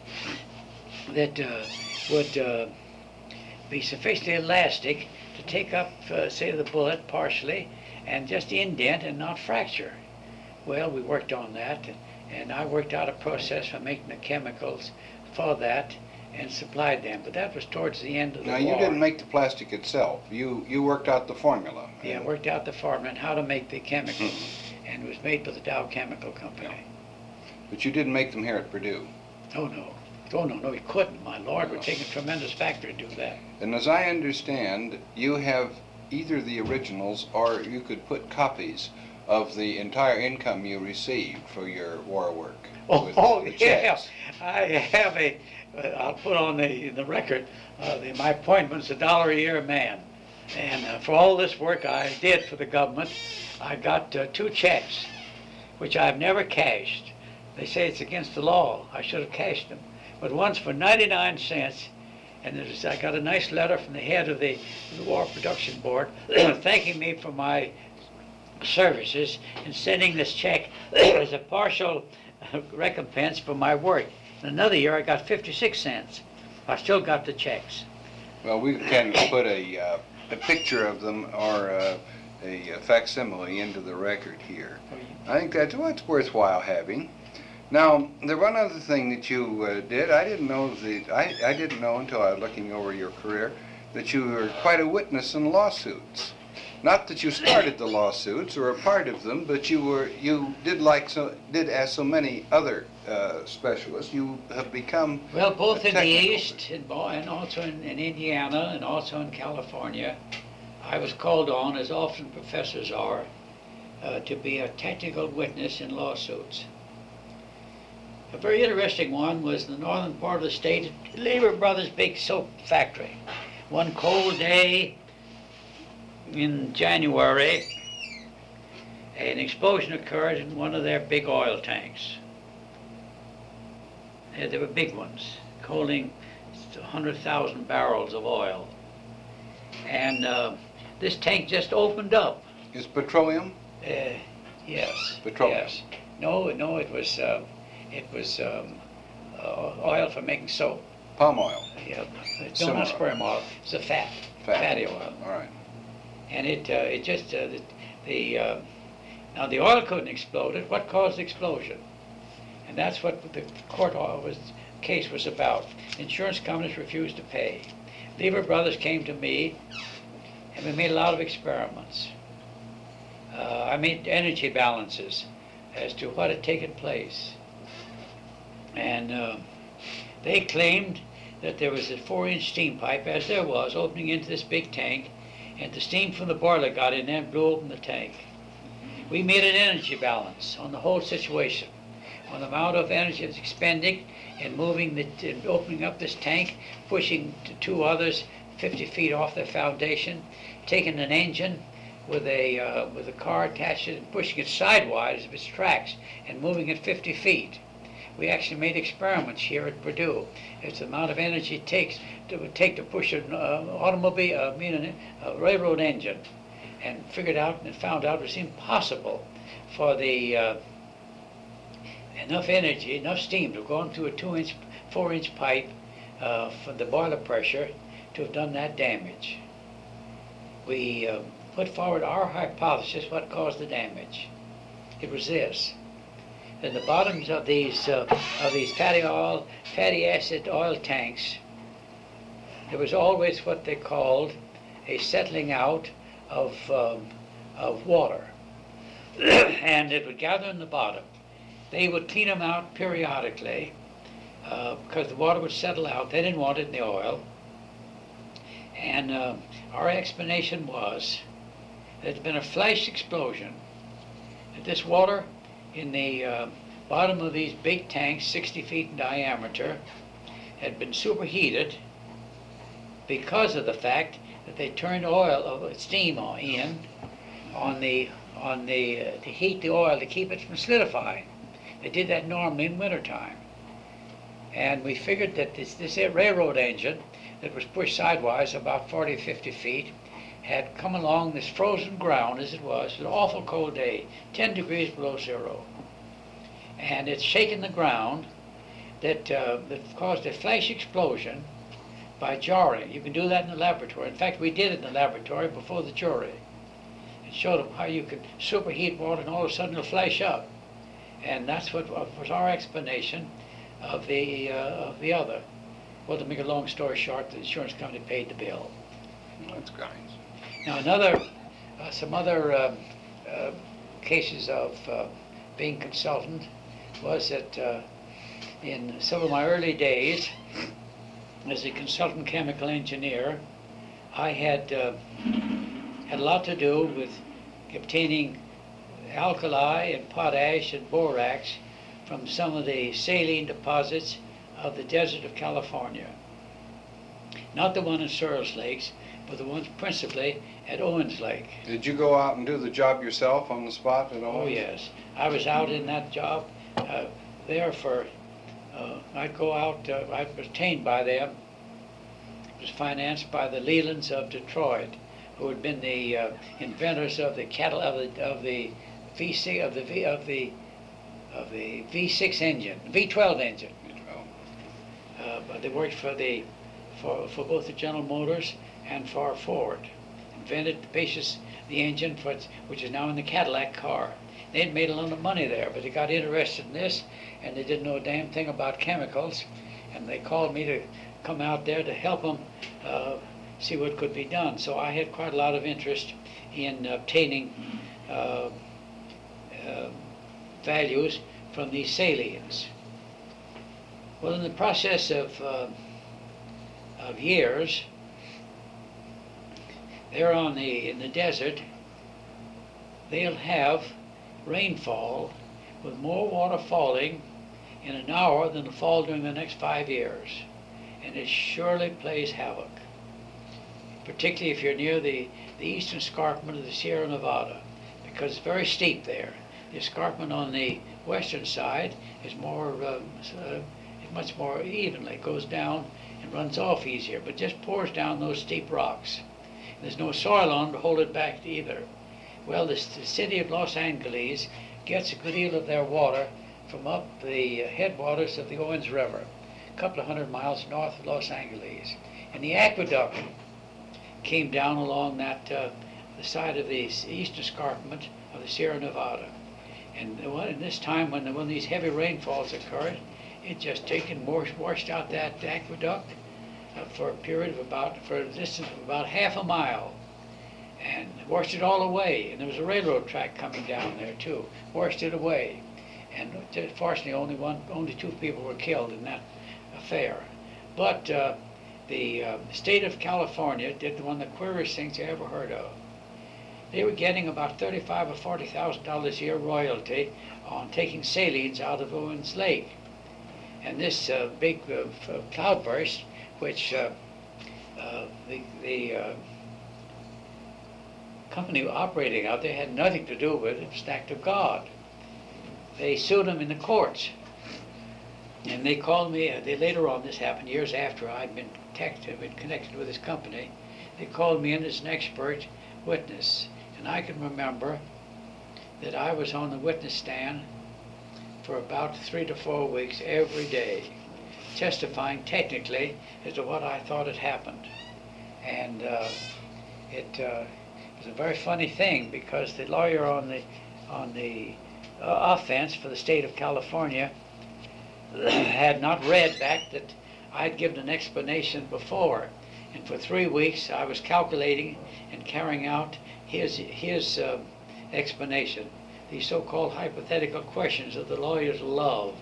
that uh, would uh, be sufficiently elastic to take up, uh, say, the bullet partially, and just indent and not fracture? Well, we worked on that, and I worked out a process for making the chemicals for that and supplied them. But that was towards the end of the Now, war. you didn't make the plastic itself. You you worked out the formula. Yeah, I worked out the formula and how to make the chemicals, and it was made by the Dow Chemical Company. But you didn't make them here at Purdue. Oh, no. Oh, no, no, we couldn't. My Lord, we're taking a tremendous factor to do that. And as I understand, you have either the originals or you could put copies of the entire income you received for your war work. Oh, with oh the yeah. checks. I have a, uh, I'll put on the, the record, uh, the, my appointment's a dollar a year man. And uh, for all this work I did for the government, I got uh, two checks, which I've never cashed. They say it's against the law. I should have cashed them. But once for ninety-nine cents, and there's, I got a nice letter from the head of the, the War Production Board thanking me for my services and sending this check as a partial recompense for my work. In another year, I got fifty-six cents. I still got the checks. Well, we can put a, uh, a picture of them or uh, a, a facsimile into the record here. I think that's what's worthwhile having. Now, the one other thing that you uh, did, I didn't know that I, I didn't know until I was looking over your career that you were quite a witness in lawsuits. Not that you started the lawsuits or a part of them, but you were you did like so did as so many other uh, specialists. You have become Well, both a in the technical- East and, bo- and also in, in Indiana and also in California, I was called on, as often professors are, uh, to be a technical witness in lawsuits. A very interesting one was the northern part of the state, Lever Brothers' big soap factory. One cold day in January, an explosion occurred in one of their big oil tanks. Uh, They were big ones, holding one hundred thousand barrels of oil. And uh, this tank just opened up. Is petroleum? Uh, yes. Petroleum. Yes. No, no, it was uh, it was um, uh, oil for making soap. Palm oil. Yeah, no, Similar. not sperm oil. It's a fat, Fat. fatty oil. All right. And it uh, it just uh, the, the uh, now the oil couldn't explode. It what caused the explosion? And that's what the court was case was about. Insurance companies refused to pay. Lever Brothers came to me, and we made a lot of experiments. Uh, I made energy balances as to what had taken place. And uh, they claimed that there was a four-inch steam pipe, as there was, opening into this big tank, and the steam from the boiler got in there and blew open the tank. We made an energy balance on the whole situation, on the amount of energy that's expended in moving the, in opening up this tank, pushing t- two others fifty feet off their foundation, taking an engine with a uh, with a car attached to it and pushing it sidewise of its tracks and moving it fifty feet. We actually made experiments here at Purdue. It's the amount of energy it takes to would take to push an uh, automobile, uh, I mean a railroad engine, and figured out and found out it was impossible for the uh, enough energy, enough steam to go into a two-inch, four-inch pipe uh, from the boiler pressure to have done that damage. We uh, put forward our hypothesis what caused the damage. It was this: in the bottoms of these uh, of these fatty oil, fatty acid oil tanks, there was always what they called a settling out of um, of water, and it would gather in the bottom. They would clean them out periodically uh, because the water would settle out. They didn't want it in the oil. And uh, our explanation was that there had been a flash explosion, that this water in the uh, bottom of these big tanks, sixty feet in diameter, had been superheated because of the fact that they turned oil of steam in on the on the uh, to heat the oil to keep it from solidifying. They did that normally in wintertime. And we figured that this, this railroad engine that was pushed sidewise about forty, fifty feet had come along this frozen ground as it was, an awful cold day, ten degrees below zero. And it's shaken the ground that, uh, that caused a flash explosion by jarring. You can do that in the laboratory. In fact, we did it in the laboratory before the jury. It showed them how you could superheat water and all of a sudden it'll flash up. And that's what was our explanation of the uh, of the other. Well, to make a long story short, the insurance company paid the bill. That's kind. Now, another, uh, some other um, uh, cases of uh, being consultant was that uh, in some of my early days as a consultant chemical engineer, I had uh, had a lot to do with obtaining alkali and potash and borax from some of the saline deposits of the desert of California. Not the one in Searles Lakes, but the ones principally at Owens Lake. Did you go out and do the job yourself on the spot at all? Oh yes, I was out in that job uh, there for, uh, I'd go out, uh, I was retained by them. It was financed by the Lelands of Detroit, who had been the uh, inventors of the cattle of the of the V six of the V of the of the V six engine, V twelve engine. V twelve. Uh, but they worked for the for for both the General Motors and for Ford. Invented the basis the engine for its, which is now in the Cadillac car. They'd made a lot of money there, but they got interested in this, and they didn't know a damn thing about chemicals, and they called me to come out there to help them uh, see what could be done. So I had quite a lot of interest in obtaining uh, uh, values from these salients. Well, in the process of uh, of years, they're on the in the desert. They'll have rainfall with more water falling in an hour than will fall during the next five years, and it surely plays havoc. Particularly if you're near the the eastern escarpment of the Sierra Nevada, because it's very steep there. The escarpment on the western side is more, um, uh, much more evenly. It goes down and runs off easier, but just pours down those steep rocks. There's no soil on to hold it back either. Well, this, the city of Los Angeles gets a good deal of their water from up the headwaters of the Owens River, a couple of hundred miles north of Los Angeles. And the aqueduct came down along that uh, the side of the eastern escarpment of the Sierra Nevada. And in this time, when, when these heavy rainfalls occurred, it just taken washed, washed out that aqueduct uh, for a period of about, for a distance of about half a mile, and washed it all away. And there was a railroad track coming down there too, washed it away. And fortunately, only one, only two people were killed in that affair. But uh, the uh, state of California did one of the queerest things I ever heard of. They were getting about thirty-five or forty thousand dollars a year royalty on taking salines out of Owens Lake. And this uh, big uh, cloudburst, which uh, uh, the, the uh, company operating out there had nothing to do with, it was an act of God. They sued them in the courts. And they called me, uh, they later on, this happened years after I'd been, tech, been connected with this company, they called me in as an expert witness. And I can remember that I was on the witness stand for about three to four weeks every day, testifying technically as to what I thought had happened. And uh, it uh, was a very funny thing, because the lawyer on the, on the uh, offense for the state of California had not read back that I'd given an explanation before. And for three weeks I was calculating and carrying out his, his uh, explanation. These so-called hypothetical questions that the lawyers love.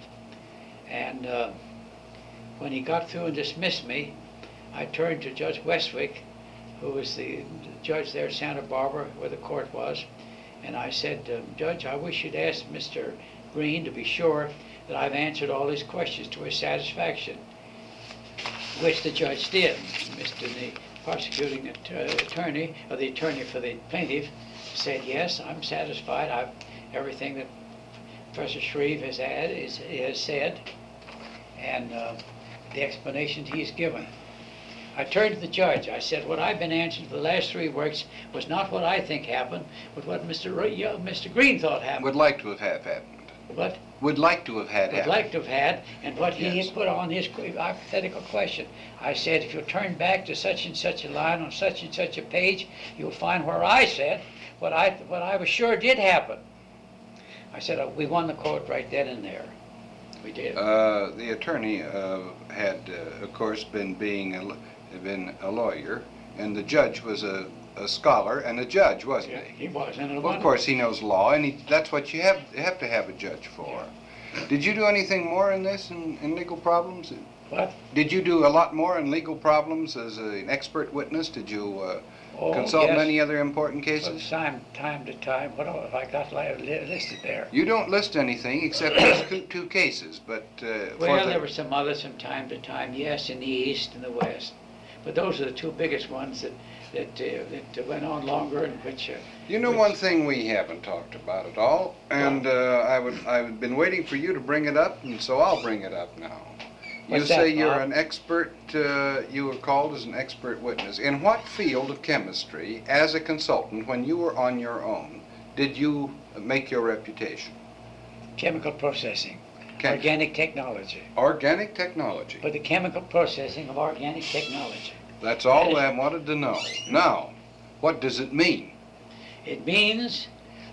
And uh, when he got through and dismissed me, I turned to Judge Westwick, who was the judge there at Santa Barbara, where the court was, and I said, uh, Judge, I wish you'd ask Mister Green to be sure that I've answered all his questions to his satisfaction, which the judge did. Mister the prosecuting attorney, or the attorney for the plaintiff, said, yes, I'm satisfied. I've everything that Professor Shreve has, had, is, has said, and uh, the explanations he's given. I turned to the judge. I said, what I've been answering for the last three weeks was not what I think happened, but what Mister Ro- yeah, Mister Green thought happened. Would like to have had happened. What? Would like to have had Would happened. like to have had, and what he Yes. had put on his hypothetical question. I said, if you turn back to such and such a line on such and such a page, you'll find where I said what I what I was sure did happen. I said, uh, we won the court right then and there. We did. Uh, the attorney uh, had, uh, of course, been being a, been a lawyer, and the judge was a, a scholar and a judge, wasn't Yeah, he? he was. And Well, of course, he knows law, and he, that's what you have have to have a judge for. Did you do anything more in this, in, in legal problems? What? Did you do a lot more in legal problems as a, an expert witness? Did you uh, Oh, consult yes. many other important From cases? time, time to time. What have I got li- li- listed there? You don't list anything except those two, two cases, but uh, for Well, the- there were some others from time to time, yes, in the east and the west. But those are the two biggest ones that, that, uh, that went on longer and which... Uh, You know which- one thing we haven't talked about at all, and uh, I would I've been waiting for you to bring it up, and so I'll bring it up now. You What's say that, you're Bob? an expert. Uh, you were called as an expert witness. In what field of chemistry, as a consultant, when you were on your own, did you make your reputation? Chemical processing, Chem- organic technology. Organic technology. For the chemical processing of organic technology. That's all I wanted to know. Now, what does it mean? It means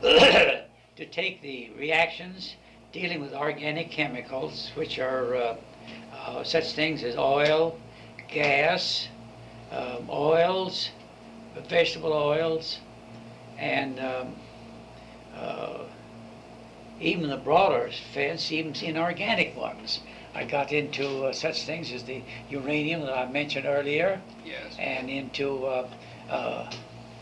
to take the reactions dealing with organic chemicals, which are uh, uh, such things as oil, gas, um, oils, vegetable oils, and um, uh, even the broader sense, even inorganic ones. I got into uh, such things as the uranium that I mentioned earlier, Yes. and into uh, uh,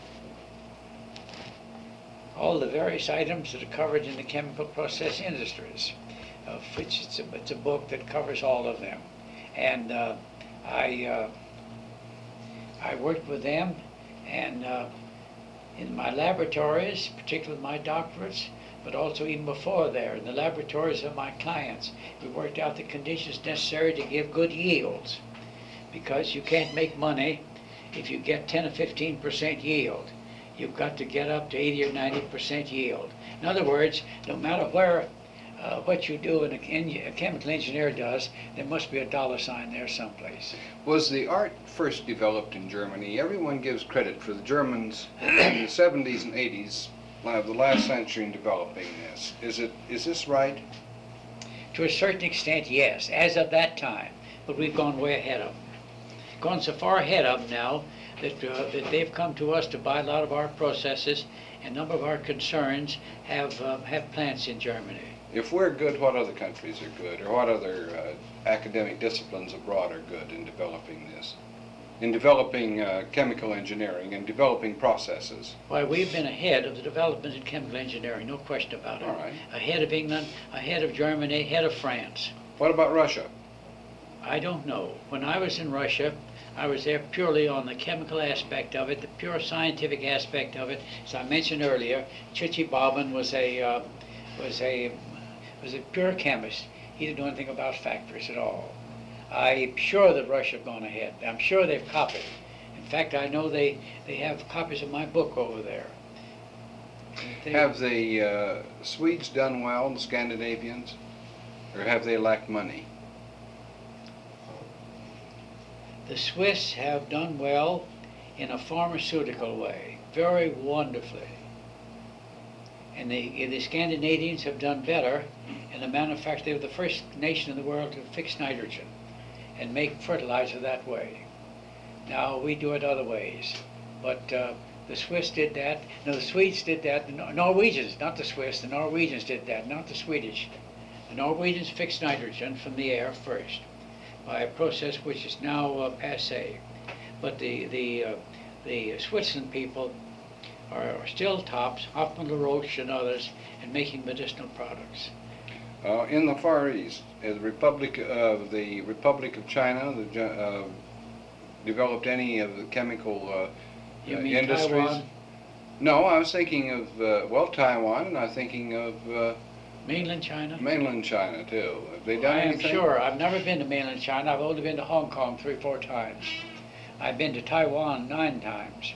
all the various items that are covered in the chemical process industries, of which it's a, it's a book that covers all of them. And uh, I, uh, I worked with them, and uh, in my laboratories, particularly my doctorates, but also even before there, in the laboratories of my clients, we worked out the conditions necessary to give good yields, because you can't make money if you get ten or fifteen percent yield. You've got to get up to eighty or ninety percent yield. In other words, no matter where, uh, what you do and a, a chemical engineer does, there must be a dollar sign there someplace. Was the art first developed in Germany? Everyone gives credit for the Germans in the seventies and eighties of the last century in developing this. Is it? Is this right? To a certain extent, yes, as of that time. But we've gone way ahead of them. Gone so far ahead of them now that, uh, that they've come to us to buy a lot of our processes, and a number of our concerns have, uh, have plants in Germany. If we're good, what other countries are good, or what other uh, academic disciplines abroad are good in developing this, in developing uh, chemical engineering and developing processes? Why, we've been ahead of the development in chemical engineering, no question about it. All right. Ahead of England, ahead of Germany, ahead of France. What about Russia? I don't know. When I was in Russia, I was there purely on the chemical aspect of it, the pure scientific aspect of it. As I mentioned earlier, Chichi Bauman was a uh, was a was a pure chemist. He didn't know anything about factories at all. I'm sure that Russia have gone ahead. I'm sure they've copied. In fact, I know they they have copies of my book over there. They, Have the uh, Swedes done well, the Scandinavians, or have they lacked money? The Swiss have done well in a pharmaceutical way, very wonderfully. And the, the Scandinavians have done better in the manufacture. They were the first nation in the world to fix nitrogen and make fertilizer that way. Now we do it other ways. But uh, the Swiss did that. No, the Swedes did that. The Nor- Norwegians, not the Swiss, the Norwegians did that, not the Swedish. The Norwegians fixed nitrogen from the air first, by a process which is now uh, passé. But the the uh, the Switzerland people are, are still tops, Hoffmann La Roche and others, in making medicinal products. Uh, in the Far East, uh, the Republic of the Republic of China, the, Ge- uh, developed any of the chemical uh, You uh, mean industries? Taiwan? No, I was thinking of uh, well Taiwan, and I was thinking of uh, Mainland China? mainland China too. Have they done I am anything? sure. I've never been to mainland China. I've only been to Hong Kong three, four times. I've been to Taiwan nine times.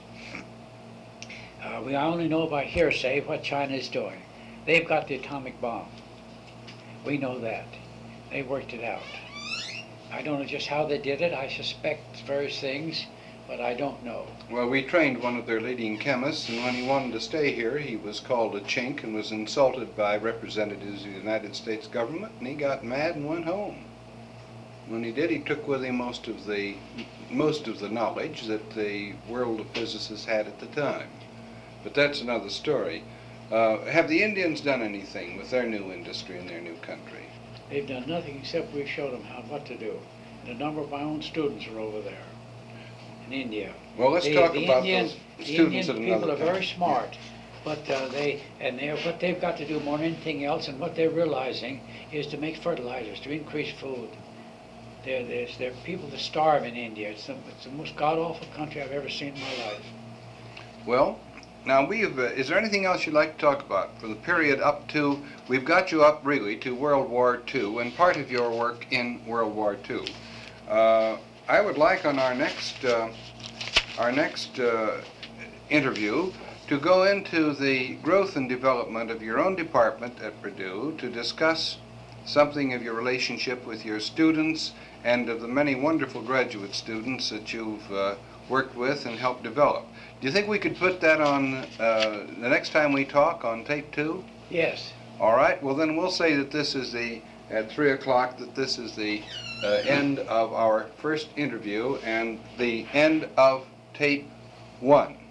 Uh, we only know by hearsay what China is doing. They've got the atomic bomb. We know that. They worked it out. I don't know just how they did it. I suspect various things, but I don't know. Well, we trained one of their leading chemists, and when he wanted to stay here, he was called a chink and was insulted by representatives of the United States government, and he got mad and went home. When he did, he took with him most of the most of the knowledge that the world of physicists had at the time. But that's another story. Uh, have the Indians done anything with their new industry in their new country? They've done nothing except we've showed them how what to do. And a number of my own students are over there in India. Well, let's The- talk the about Indian- those the students at Indian another people are very time. smart, but uh, they and they what they've got to do more than anything else, and what they're realizing is to make fertilizers to increase food. There, there's there are people that starve in India. It's the, it's the most god awful country I've ever seen in my life. Well, now we have. Uh, is there anything else you'd like to talk about for the period up to? We've got you up really to World War Two and part of your work in World War Two. Uh, I would like on our next uh, our next uh, interview to go into the growth and development of your own department at Purdue, to discuss something of your relationship with your students and of the many wonderful graduate students that you've uh, worked with and helped develop. Do you think we could put that on uh, the next time we talk on tape two? Yes. All right. Well, then we'll say that this is the, at three o'clock, that this is the uh, end of our first interview and the end of tape one.